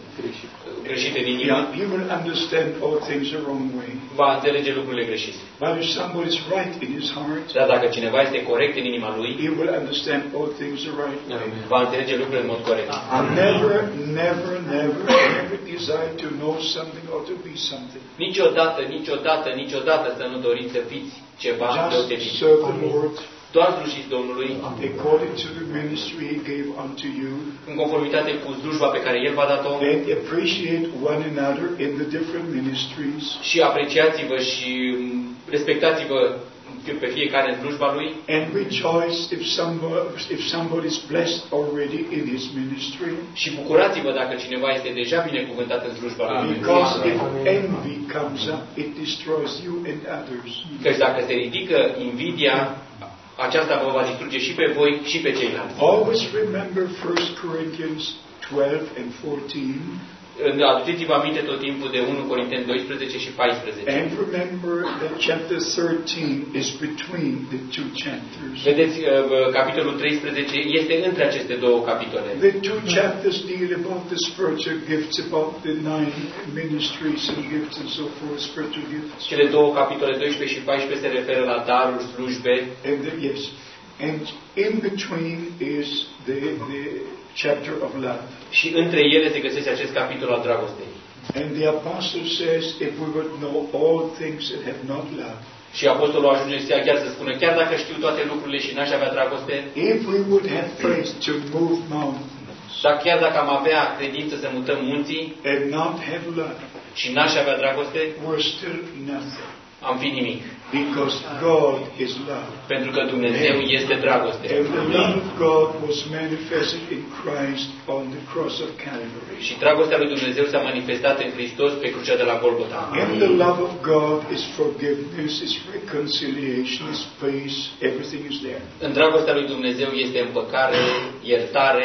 greșit în inimă, yeah, he will understand all things the wrong way. Va înțelege lucrurile greșite. But if somebody is right in his heart, dar dacă cineva este corect în inima lui, he will understand all things the right way. Va înțelege lucrurile în mod corect. Never, never, never, never desire to know something or to be something. Niciodată, niciodată, niciodată să nu doriți să fiți ceva deosebit. Just serve the Lord. Doar slujiți Domnului. According to the ministry He gave unto you. În conformitate cu slujba pe care El v-a dat-o. And appreciate one another in the different ministries. Și apreciați-vă și respectați-vă pe fiecare în slujba lui. And rejoice if somebody if somebody is blessed already in his ministry. Și bucurați-vă dacă cineva este deja binecuvântat în slujba lui. Because if envy comes up, it destroys you and others. Căci dacă se ridică invidia, aceasta vă va distruge și pe voi și pe ceilalți. Always remember First Corinthians twelve and fourteen. Aduceți-vă aminte tot timpul de unu Corinteni doisprezece și paisprezece. And remember that chapter thirteen is between the two chapters. Vedeți, capitolul treisprezece este între aceste două capitole. The two chapters deal about the spiritual gifts, about the nine ministries and gifts and so forth, spiritual gifts. Cele două capitole doisprezece și paisprezece se referă la daruri, slujbe. And the, yes, and in between is the the chapter of love. Și între ele se găsește acest capitol al dragostei. And the apostle says, if we would know all things that have not love. Și apostolul ajunge chiar să spună, chiar dacă știu toate lucrurile și n-aș avea dragoste, if we would have faith to move mountains, dar chiar dacă am avea credință să mutăm munții, and not have love, și n-aș avea dragoste, we're still nothing. Am fi nimic. Because God is love. Pentru că Dumnezeu este dragoste. And the love of God was manifested in Christ on the cross of Calvary. Și dragostea lui Dumnezeu s-a manifestat în Hristos pe crucea de la Golgota. And the love of God is forgiveness, is reconciliation, is peace, everything is there. În dragostea lui Dumnezeu este împăcare, iertare.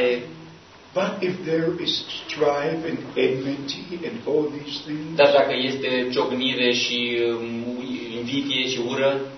But if there is strife and enmity and all these things, dar dacă este ciocnire și invidie și ură,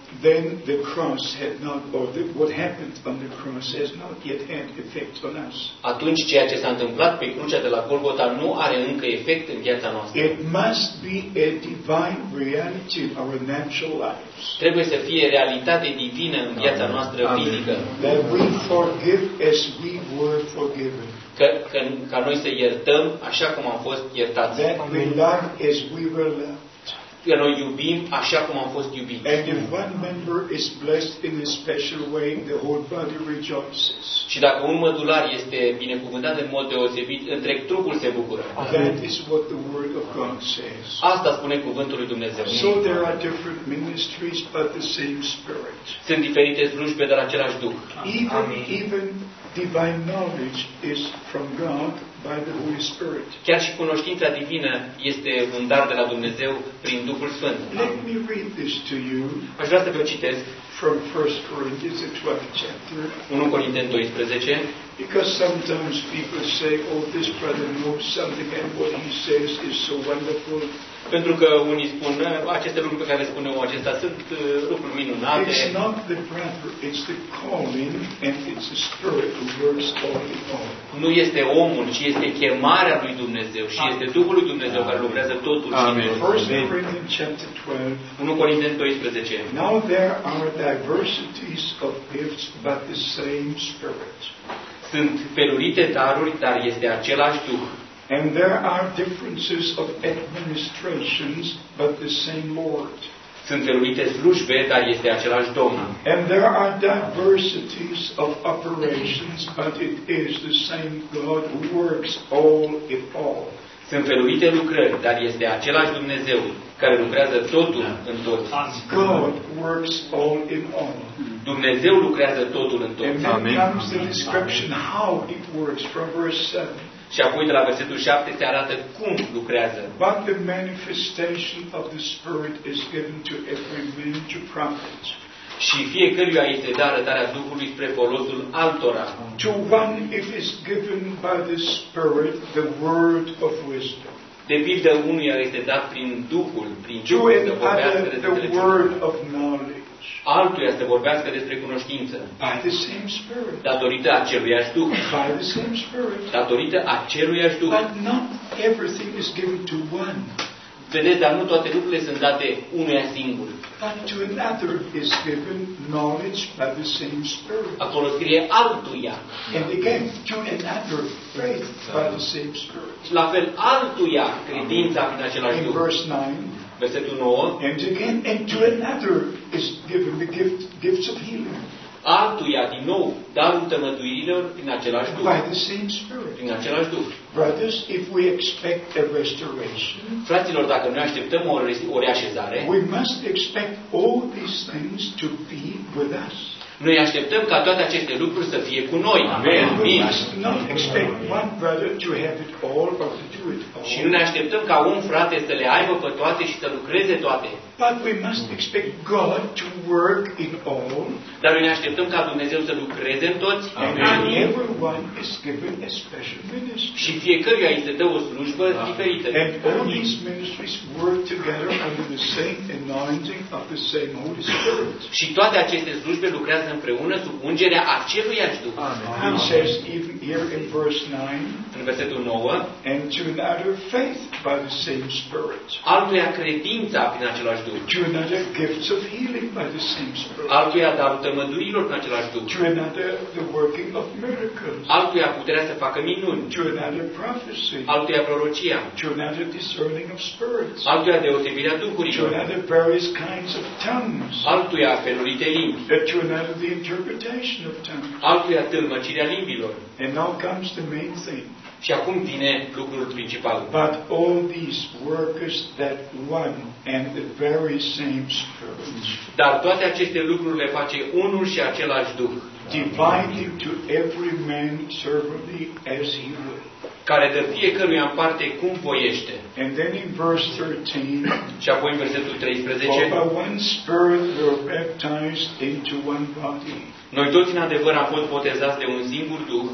then the cross had not, or the, what happened on the cross has not yet had effect on us. Atunci ceea ce s-a întâmplat pe crucea de la Golgota nu are încă efect în viața noastră. It must be a divine reality in our natural lives. Trebuie să fie realitate divină în viața noastră fizică. That we forgive as we were forgiven. Că, că, ca noi să iertăm așa cum am fost iertați. That we love as we were loved. Că noi iubim așa cum am fost iubiți. And if one member is blessed in a special way, the whole body rejoices. Și dacă un mădular este binecuvântat în mod deosebit, întreg trupul se bucură. That is what the Word of God says. Asta spune cuvântul lui Dumnezeu. So there are different ministries, but the same Spirit. Sunt diferite slujbe, dar același Duh. Even, even divine knowledge is from God by the Holy Spirit. Chiar și cunoștința divină este un dar de la Dumnezeu prin Duhul Sfânt. Let me read this to you. Aș vrea să vă citesc from First Corinthians, the twelfth chapter. unu Corinteni doisprezece. Because sometimes people say, oh, this brother knows something and what he says is so wonderful. Pentru că unii spun, aceste lucruri pe care spune omul acesta sunt uh, lucruri minunate. It's not the brother, it's the calling and it's the Spirit who works all in all. Nu este omul, ci este chemarea lui Dumnezeu și este Duhul lui Dumnezeu care lucrează totul și în tot. First Corinthians chapter twelve. unu Corinteni doisprezece. Now there are diversities of gifts, but the same Spirit. Sunt felurite daruri, dar este același Duh. And there are differences of administrations, but the same Lord. Sunt felurite slujbe, dar este același Domn. And there are diversities of operations, but it is the same God who works all in all. Sunt felurite lucrări, dar este același Dumnezeu care lucrează totul în tot. God works all in all. Dumnezeu lucrează totul în tot. And then comes the description how it works from verse seven. Și apoi de la versetul șapte se arată cum lucrează. But the manifestation of the Spirit is given to every man to profit. Și fiecăruia este dat arătarea Duhului spre folosul altora. To one it is given by the Spirit the word of wisdom. De pildă unuia este dat prin Duhul, prin To Duhul să vorbească another despre the word of knowledge. Altuia să vorbească despre cunoștință. By the same Spirit. Datorită aceluiași Duh. By the same Spirit. Datorită aceluiași Duh. But not everything is given to one. Vedeți, dar nu toate lucrurile sunt date unuia singur. But to another is given knowledge by the same Spirit. Acolo scrie altuia. And again, to another faith by the same Spirit. La fel, altuia credința prin același In Duh. verse nine. Versetul nouă. And again, and to another is given the gift, gifts of healing. Altuia, din nou, darul tămăduirilor prin același Duh. By the same Spirit. Prin același Duh. Brothers, if we expect a restoration, fraților, dacă noi așteptăm o, o reașezare, we must expect all these things to be with us. noi așteptăm ca toate aceste lucruri să fie cu noi. Amen. We must not expect one brother to have it all or to do it all. Și nu ne așteptăm ca un frate să le aibă pe toate și să lucreze toate. But we must expect God to work in all. Dar noi ne așteptăm ca Dumnezeu să lucreze în toți. Amen. And everyone is given a special ministry. Și fiecăruia îi se dă o slujbă diferită. And all these ministries work together under the same anointing of the same Holy Spirit. Și toate aceste slujbe lucrează împreună sub ungerea aceluiași Duh. He says even here in verse nine. În versetul nouă. And to another faith by the same Spirit. Altuia credința prin același Duh. To another gifts of healing by the same Spirit. Altuia darul tămăduirilor prin același Duh. To another the working of miracles. Altuia puterea să facă minuni. To another prophecy. Altuia prorocia. To another discerning of spirits. Altuia deosebirea To duhurilor. another various kinds of tongues. Altuia felurite limbi. To another the interpretation of tongues. Altuia tâlmăcirea limbilor. And now comes the main thing. Și acum vine lucrul principal. But all these workers that one and the very same Spirit. Dar toate aceste lucruri le face unul și același Duh. Dividing to every man servantly as he will. Care dă fiecăruia în parte cum voiește. And then in verse thirteen. Și apoi în versetul treisprezece. For by one Spirit we are baptized into one body. Noi toți în adevăr am fost botezați de un singur Duh.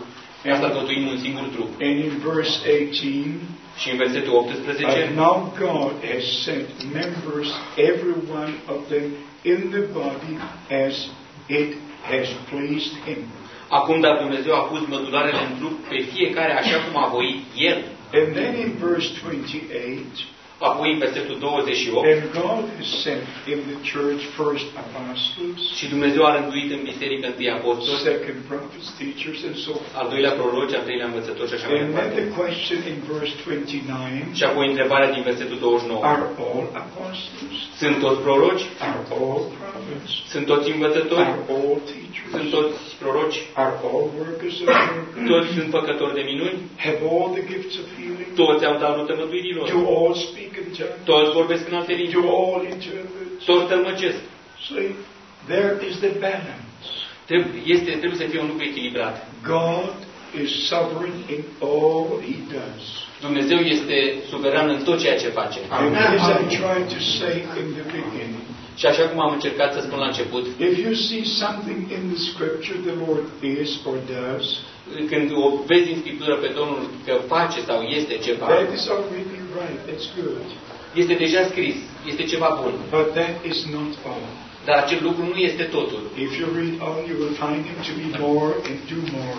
Ca să alcătuim un singur trup. And in verse eighteen, și în versetul optsprezece, but now God has sent members, every one of them, in the body as it has pleased Him. Acum, dar Dumnezeu a pus mădularele în trup pe fiecare așa cum a voit El. And then in verse twenty-eight, apoi în versetul douăzeci și opt, and God has sent in the church first apostles, și Dumnezeu a rânduit în biserică întâi apostoli, second prophets, teachers, and so forth. Al doilea proroci, al treilea învățători și așa mai And then departe. the question in verse twenty-nine, Și apoi întrebarea din versetul douăzeci și nouă. are all apostles? Sunt toți proroci? Are all prophets? Sunt toți învățători? Are all teachers? Sunt toți proroci? Are all workers of miracles? Toți sunt făcători de minuni? Have all the gifts of healing? Toți au darul tămăduirilor? Do all speak in tongues? Toți vorbesc în alte limbi? Do all interpret? Toți tălmăcesc? See, there is the balance. Trebuie, este, trebuie să fie un lucru echilibrat. God is sovereign in all He does. Dumnezeu este suveran în tot ceea ce face. And as I tried to say in the beginning, și așa cum am încercat să spun la început, if you see something in the Scripture the Lord is or does, când o vezi în Scriptură pe Domnul că face sau este ceva, that is already right. That's good. este deja scris, este ceva bun. But that is not all. Dar acel lucru nu este totul. If you read on, you will find Him to be more and do more.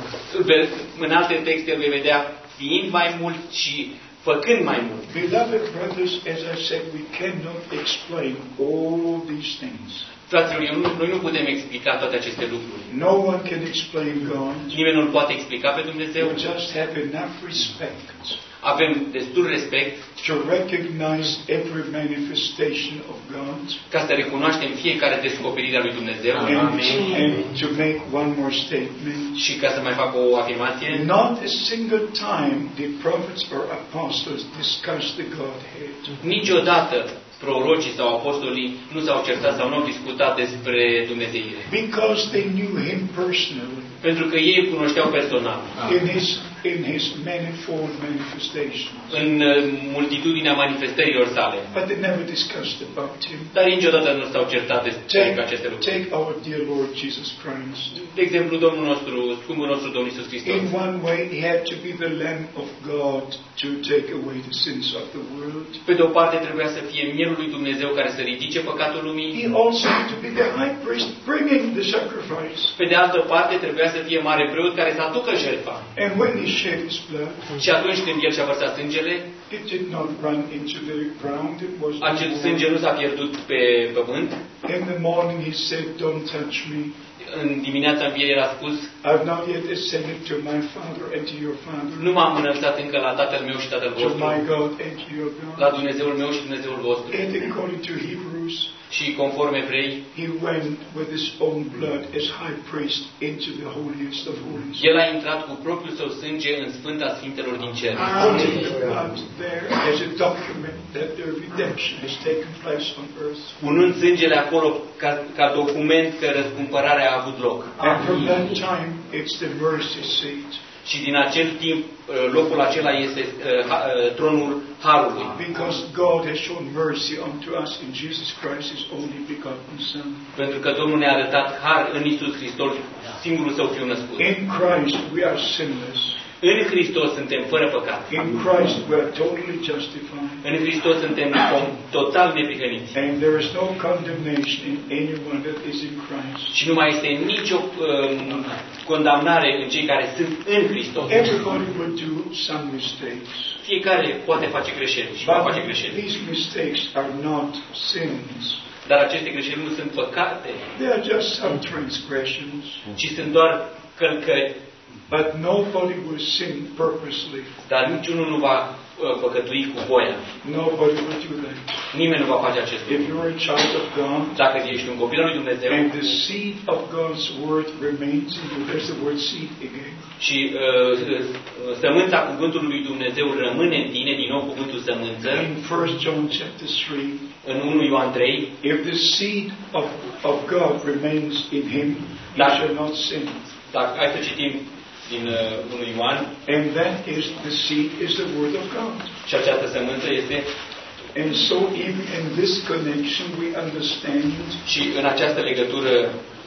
În alte texte vei vedea fiind mai mult și făcând mai mult. Beloved brothers, as I said, we cannot explain all these things. Fraților, noi nu putem explica toate aceste lucruri. No one can explain God. Nimeni nu-L poate explica pe Dumnezeu. We just have enough respect Avem destul respect to recognize every manifestation of God. Ca să recunoaștem fiecare descoperire a lui Dumnezeu. And, and to make one more statement. Și ca să mai fac o afirmație. Not a single time did prophets or apostles discuss the Godhead. Niciodată prorocii sau apostolii nu s-au certat sau nu au discutat despre Dumnezeire. Because they knew Him personally. Pentru că ei îl cunoșteau personal. In his in his manifold manifestations. În multitudinea manifestărilor sale. But they never discussed about Him. Dar niciodată nu s-au certat despre aceste lucruri. Take our dear Lord Jesus Christ. De exemplu, Domnul nostru, scumpul nostru Domnul Iisus Hristos. In one way, He had to be the Lamb of God to take away the sins of the world. Pe de o parte trebuia să fie mielul lui Dumnezeu care să ridice păcatul lumii. He also had to be the high priest bringing the sacrifice. Pe de altă parte trebuia să fie mare preot care să aducă jertfa. And when He shed His blood, și atunci când El și-a vărsat sângele, it did not run into the ground. It was acel sânge nu s-a pierdut pe pământ. In the morning He said, "Don't touch me." În dimineața învierii a spus, I've not yet ascended to my Father and to your Father. Nu m-am înălțat încă la Tatăl meu și Tatăl vostru. To my God and to your God. La Dumnezeul meu și Dumnezeul vostru. And according to Hebrews, și conform Evrei, He went with His own blood as high priest into the holiest of holies. El a intrat cu propriul său sânge în Sfânta Sfintelor din cer. Putting the blood there as a document that their redemption has taken place on earth. Punând sângele acolo ca, ca document că răscumpărarea a avut loc. And from that time, it's the mercy seat. Și din acel timp, locul acela este uh, uh, tronul Harului. Because God has shown mercy unto us in Jesus Christ, His only begotten Son. Pentru că Domnul ne-a arătat har în Iisus Hristos, singurul Său Fiu născut. In Christ we are sinless. În Hristos suntem fără păcat. In Christ we are totally justified. În Hristos suntem total neprihăniți. And there is no condemnation in anyone that is in Christ. Și nu mai este nicio um, condamnare în cei care sunt în Hristos. Everybody will do some mistakes. Fiecare poate face greșeli și va face greșeli. These mistakes are not sins. Dar aceste greșeli nu sunt păcate. They are just some transgressions. Ci sunt doar călcări. But nobody will sin purposely. Dar niciunul nu va păcătui cu voia. Nobody will do that. Nimeni nu va face acest lucru. If you're a child of God, dacă ești un copil al lui Dumnezeu, and the seed of God's word remains in you, there's the word seed again. Și uh, sămânța cuvântului lui Dumnezeu rămâne în tine, din nou cuvântul sămânță. In First John chapter three, în unu Ioan trei, if the seed of of God remains in him, he da. shall not sin. Dacă hai să citim din uh, unu Ioan. And that is the seed is the word of God. Și această sămânță este. And so even in this connection we understand. Și în această legătură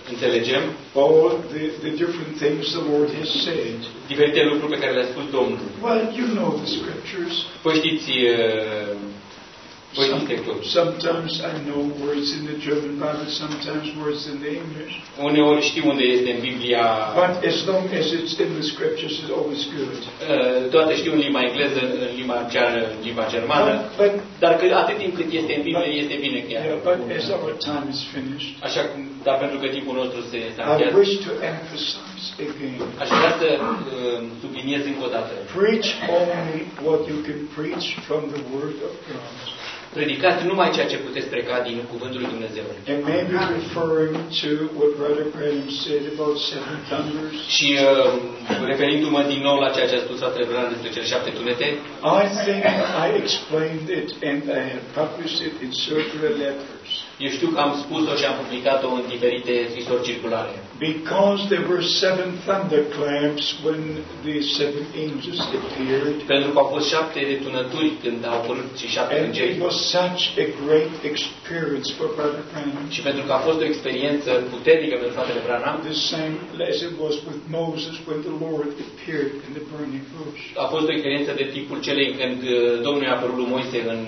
înțelegem all the, the different things the Lord has said. diferite lucruri pe care le-a spus Domnul. Well, you know the scriptures. Păi știți, uh, păi știți textul. Sometimes I know words in the German Bible, sometimes words in the English. Uneori știu unde este în Biblia. But as long as it's in the scriptures, it's always good. Uh, toate știu în limba engleză, în limba ceară, în limba germană. But, but, dar că atât timp cât este în Biblie, este bine chiar. Yeah, but as our time is finished, așa cum, dar pentru că timpul nostru se I încheie. wish to emphasize again. Aș vrea să uh, subliniez încă o dată. Preach only what you can preach from the Word of God. Predicați numai ceea ce puteți preca din cuvântul lui Dumnezeu. And maybe referring to what Brother Branham said about seven thunders. Și uh, referindu-mă din nou la ceea ce a spus fratele Branham despre cele șapte tunete. I think I explained it and I have published it in circular letters. Eu știu că am spus-o și am publicat-o în diferite scrisori circulare. Because there were seven thunderclaps when the seven angels appeared. Pentru că au fost șapte tunături când au apărut și șapte îngeri. And it was such a great experience for Brother Branham. Și pentru că a fost o experiență puternică pentru fratele Branham. The same as it was with Moses when the Lord appeared in the burning bush. A fost o experiență de tipul celei când Domnul i-a apărut lui Moise în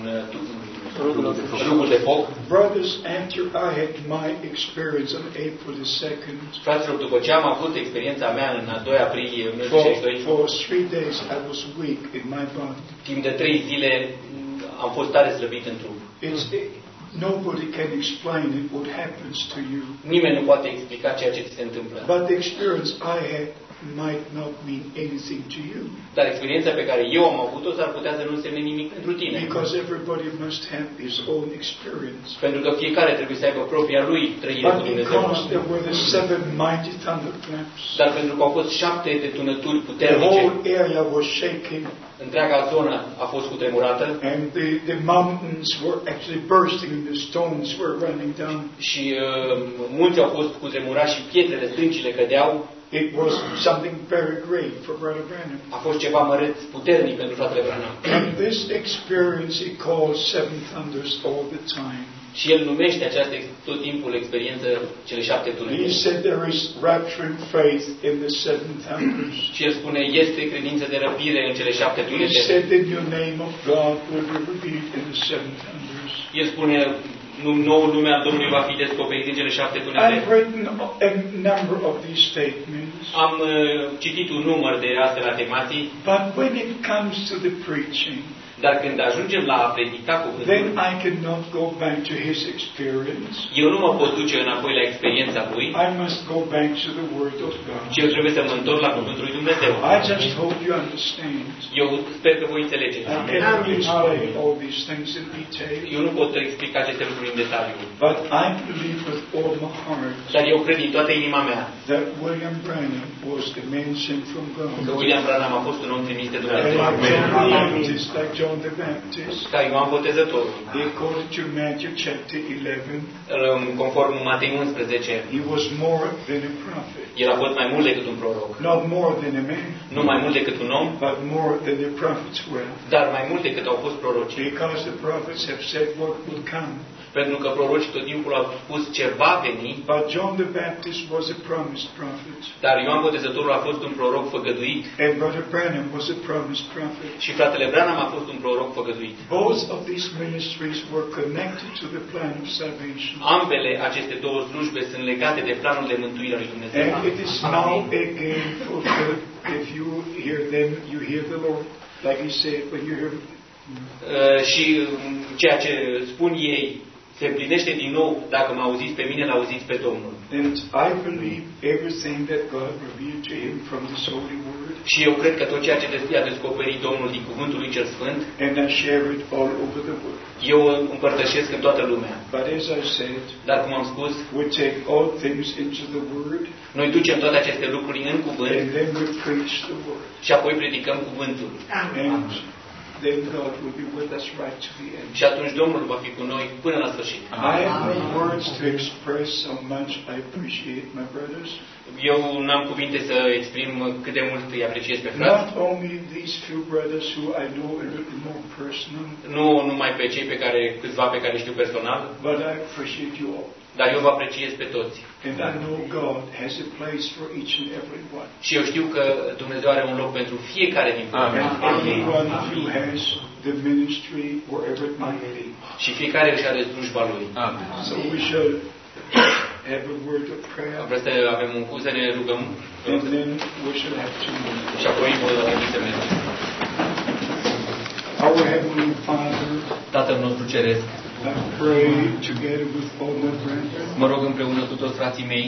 rugul de foc. Brothers, after I had my experience on April the second, fraților, după ce am avut experiența mea în a doua aprilie o mie nouă sute șaizeci și doi, for three days I was weak in my body. Timp de trei zile am fost tare slăbit în trup. It's, nobody can explain it what happens to you. Nimeni nu poate explica ceea ce ți se întâmplă. But the experience I had might not mean anything to you. Dar experiența pe care eu am avut-o s-ar putea să nu însemne nimic pentru tine. Because everybody must have his own experience. Pentru că fiecare trebuie să aibă propria lui trăire cu Dumnezeu. But because there were the seven mighty thunderclaps, dar pentru că au fost șapte detunături the puternice, whole area was shaking. Întreaga zonă a fost cutremurată. And the, the mountains were actually bursting and the stones were running down. Și uh, munții au fost cutremurați și pietrele, stâncile cădeau. It was something very great for Brother Branham. A fost ceva măreț, puternic pentru fratele Branham. And this experience he calls seven thunders all the time. Și el numește această tot timpul experiență cele șapte tunete. He said there is rapturing faith in the seven thunders. Și el spune este credință de răpire în cele șapte tunete. He said the new name of God will be revealed in the seven thunders. El spune noul nume al Domnului va fi descoperit în cele șapte tunete. I've written a number of these statements. Am uh, citit un număr de astfel afirmații. But when it comes to the preaching, dar când ajungem la a predica cuvântul, then I cannot go back to his experience. Eu nu mă pot duce înapoi la experiența lui. I must go back to the Word of God. Și eu trebuie să mă întorc la cuvântul lui Dumnezeu. I just hope you understand. Eu sper că voi înțelegeți. I cannot explain all these things in detail. Eu nu pot explica aceste lucruri în detaliu. But I believe with all my heart. Dar eu cred din toată inima mea. That William Branham was a man sent from God. Că William Branham a fost un om trimis de Dumnezeu. Like John the Baptist. Ca Ioan Botezătorul. According to Matthew chapter eleven. Conform Matei unsprezece. He was more than a prophet. El a fost mai mult decât un proroc. Not more than a man. Nu mai mult decât un om. But more than the prophets were. Dar mai mult decât au fost proroci. Because the prophets have said what will come. Pentru că prorocii tot timpul au spus ce va veni. But John the Baptist was a promised prophet. Dar Ioan Botezătorul a fost un proroc făgăduit. And Brother Branham was a promised prophet. Și fratele Branham a fost un proroc făgăduit. Both of these ministries were connected to the plan of salvation. Ambele aceste două slujbe sunt legate de planul de mântuire al lui Dumnezeu. And it is now again fulfilled. If you hear them, you hear the Lord. Like he said, when you hear. Uh, și ceea ce spun ei se împlinește din nou, dacă mă auziți pe mine, l-auziți pe Domnul. And I believe everything that God revealed to him from this holy word. Și eu cred că tot ceea ce a descoperit Domnul din cuvântul lui cel sfânt, and I share it all over the world. Eu împărtășesc în toată lumea. But as I said, dar cum am spus, we take all things into the word. Noi ducem toate aceste lucruri în cuvânt. And then we preach the word. Și apoi predicăm cuvântul. Amen. Then God will be with us right to the end. Și atunci Domnul va fi cu noi până la sfârșit. I have no words to express how much I appreciate my brothers. Eu n-am cuvinte să exprim cât de mult îi apreciez pe frați. Not only these few brothers who I know a little more personal. Nu numai pe cei pe care câțiva pe care știu personal. But I appreciate you all. Dar eu vă apreciez pe toți. And I know God has a place for each and every one. Și eu știu că Dumnezeu are un loc pentru fiecare dintre noi. And everyone who has the ministry wherever it might be. Și fiecare își are slujba lui. Amen. So we shall have a word of prayer. Vreau să avem un cuvânt să ne rugăm. And then we shall have two minutes. Și apoi vă dăm să mergem. Our Heavenly Father, Tatăl nostru ceresc, I pray together with all my brethren mă rog împreună cu toți frații mei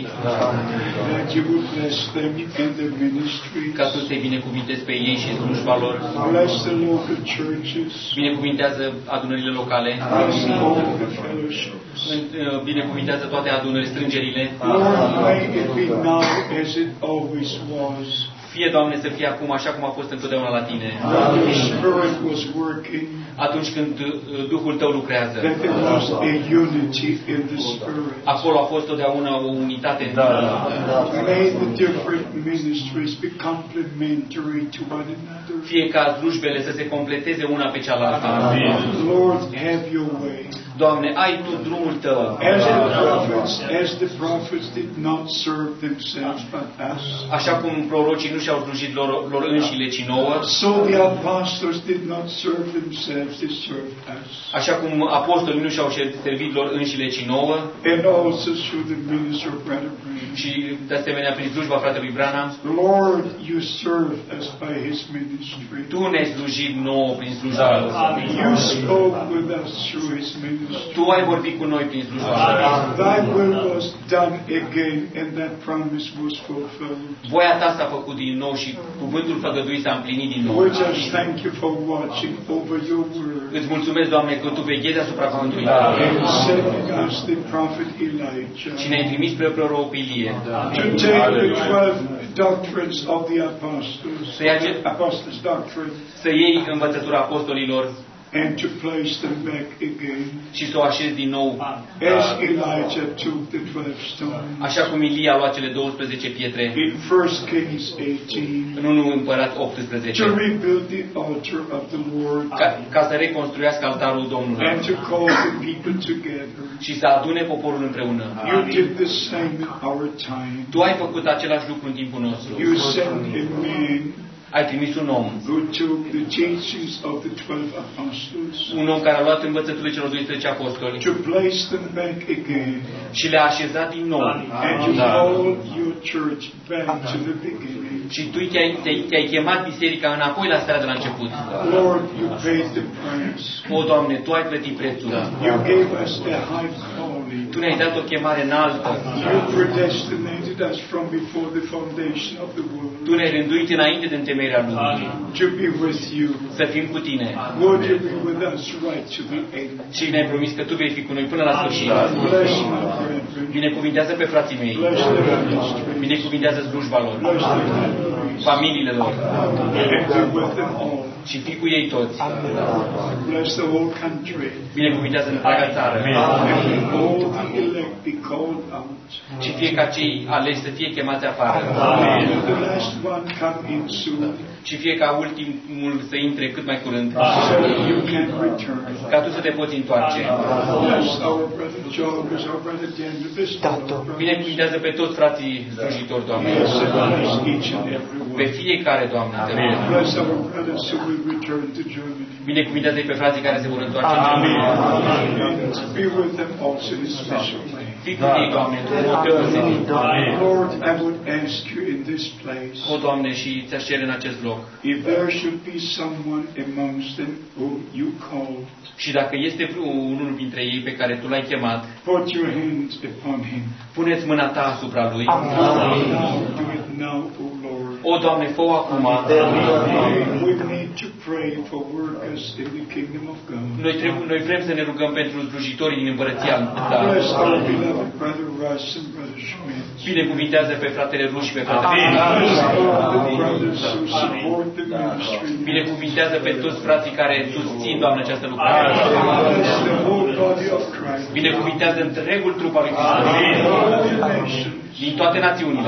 that you would bless them in their ministry. ca tu să-i binecuvintezi pe ei și slujba lor. Bless the local churches. Binecuvintează adunările locale. Bless all the fellowships. Binecuvintează toate adunările, strângerile. Lord, may it be now as it always was. Fie, Doamne, să fie acum așa cum a fost întotdeauna la Tine. The Spirit was working. Atunci când Duhul Tău lucrează. That there was a unity in the Spirit. Acolo a fost totdeauna o unitate în Duhul. May the different ministries be complementary to one another. Fie ca slujbele să se completeze una pe cealaltă. Lord, have your way. Doamne, ai Tu drumul Tău. As the prophets, as the prophets did not serve themselves but us. Așa cum prorocii nu și-au slujit lor, lor înșile, ci nouă. So the apostles did not serve themselves, they served us. Așa cum apostolii nu și-au servit lor înșile, ci nouă. And also through the minister of Brother Branham. Și de asemenea prin slujba fratelui Branham. Lord, you served us by his ministry. Tu ne-ai slujit nouă prin slujba lui. You spoke with us through his ministry. Tu ai vorbit cu noi prin slujba lui. Thy will was done again, and that promise was fulfilled. Voia ta s-a făcut din nou și cuvântul făgăduit s-a împlinit din nou. We just thank you for watching over your word. Îți mulțumesc, Doamne, că Tu veghezi asupra cuvântului Tău. And sending us the prophet Elijah. Și ne-ai trimis pe prorocul Ilie. To take the twelve doctrines of the apostles, the apostles' doctrine, să iei învățătura apostolilor and to place them back again. Și să o așezi din nou. As Elijah took the twelve stones. Așa cum Ilie a luat cele douăsprezece pietre. In First Kings eighteen. În întâi Împărați optsprezece. To rebuild the altar of the Lord. Ca, ca să reconstruiască altarul Domnului. And to call the people together. Și să adune poporul împreună. You did the same in our time. Tu ai făcut același lucru în timpul nostru. You sent a man. Ai trimis un om. Who took the teachings of the twelve apostles. Un om care a luat învățăturile celor doisprezece apostoli. To place them back again. Și le-a așezat din nou. And to call your church back to the beginning. Și tu te-ai, te-ai, te-ai chemat biserica înapoi la starea de la început. Lord, you paid the price. O, Doamne, Tu ai plătit prețul. You gave us a high calling. Tu ne-ai dat o chemare înaltă. You predestinated us from before the foundation of the world. Tu ne-ai rânduit înainte de întemeierea lumii. To be with you. Să fim cu Tine. Would you be with us right to the end? Și ne-ai promis că Tu vei fi cu noi până la sfârșit. Bless my brethren. Binecuvintează pe frații mei. Bless their ministry. Binecuvintează slujba lor. Bless their families. Familiile lor. And be with them all. Și fii cu ei toți. Bless the whole country. Binecuvintează întreaga țară. And all the elect be called out. Și fie ca cei aleși să fie chemați afară. And the last one come in soon. Și fie ca ultimul să intre cât mai curând. So you can return. Ca tu să te poți întoarce. Bless our brother Joe, bless our brother Daniel, bless all our brothers. Binecuvintează pe toți frații slujitori, Doamne. Bless each and every one. Pe fiecare, Doamne. Bless our brothers who will return to Germany. Binecuvintează-i pe frații care se vor întoarce în Amen. Germania. Be with them also in a special way. Fii cu ei, Doamne, într-un mod deosebit. Lord, I would ask you in this place. O, Doamne, și ți-aș cere în acest loc. If there should be someone amongst them whom you called. Și dacă este unul dintre ei pe care Tu l-ai chemat, put your hands upon him. Puneți mâna Ta asupra lui. Amen. Do it now, O Lord. O, Doamne, fă-o acum. We need to pray for workers in the kingdom of God. Noi, trebuie, noi vrem să ne rugăm pentru slujitorii din împărăția Ta. Bless our beloved brother Russ and brother Schmidt. Binecuvintează pe fratele Ruș și pe fratele Schmidt. Schmidt. Bless all the brothers who support the ministry. Binecuvintează pe toți frații care susțin, Doamne, această lucrare. Bless the whole body of Christ. Binecuvintează întregul trup al lui Hristos. All the nations. Din toate națiunile.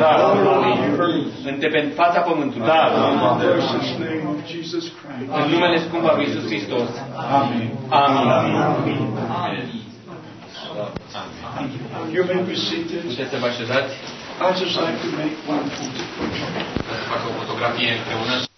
Înte pe fața pământului. In the precious name of Jesus Christ. În numele scump al lui Iisus Hristos. Amen. Amin. Amin. You may be seated. Puteți să vă așezați. I just like to make one photograph. Să fac o fotografie împreună.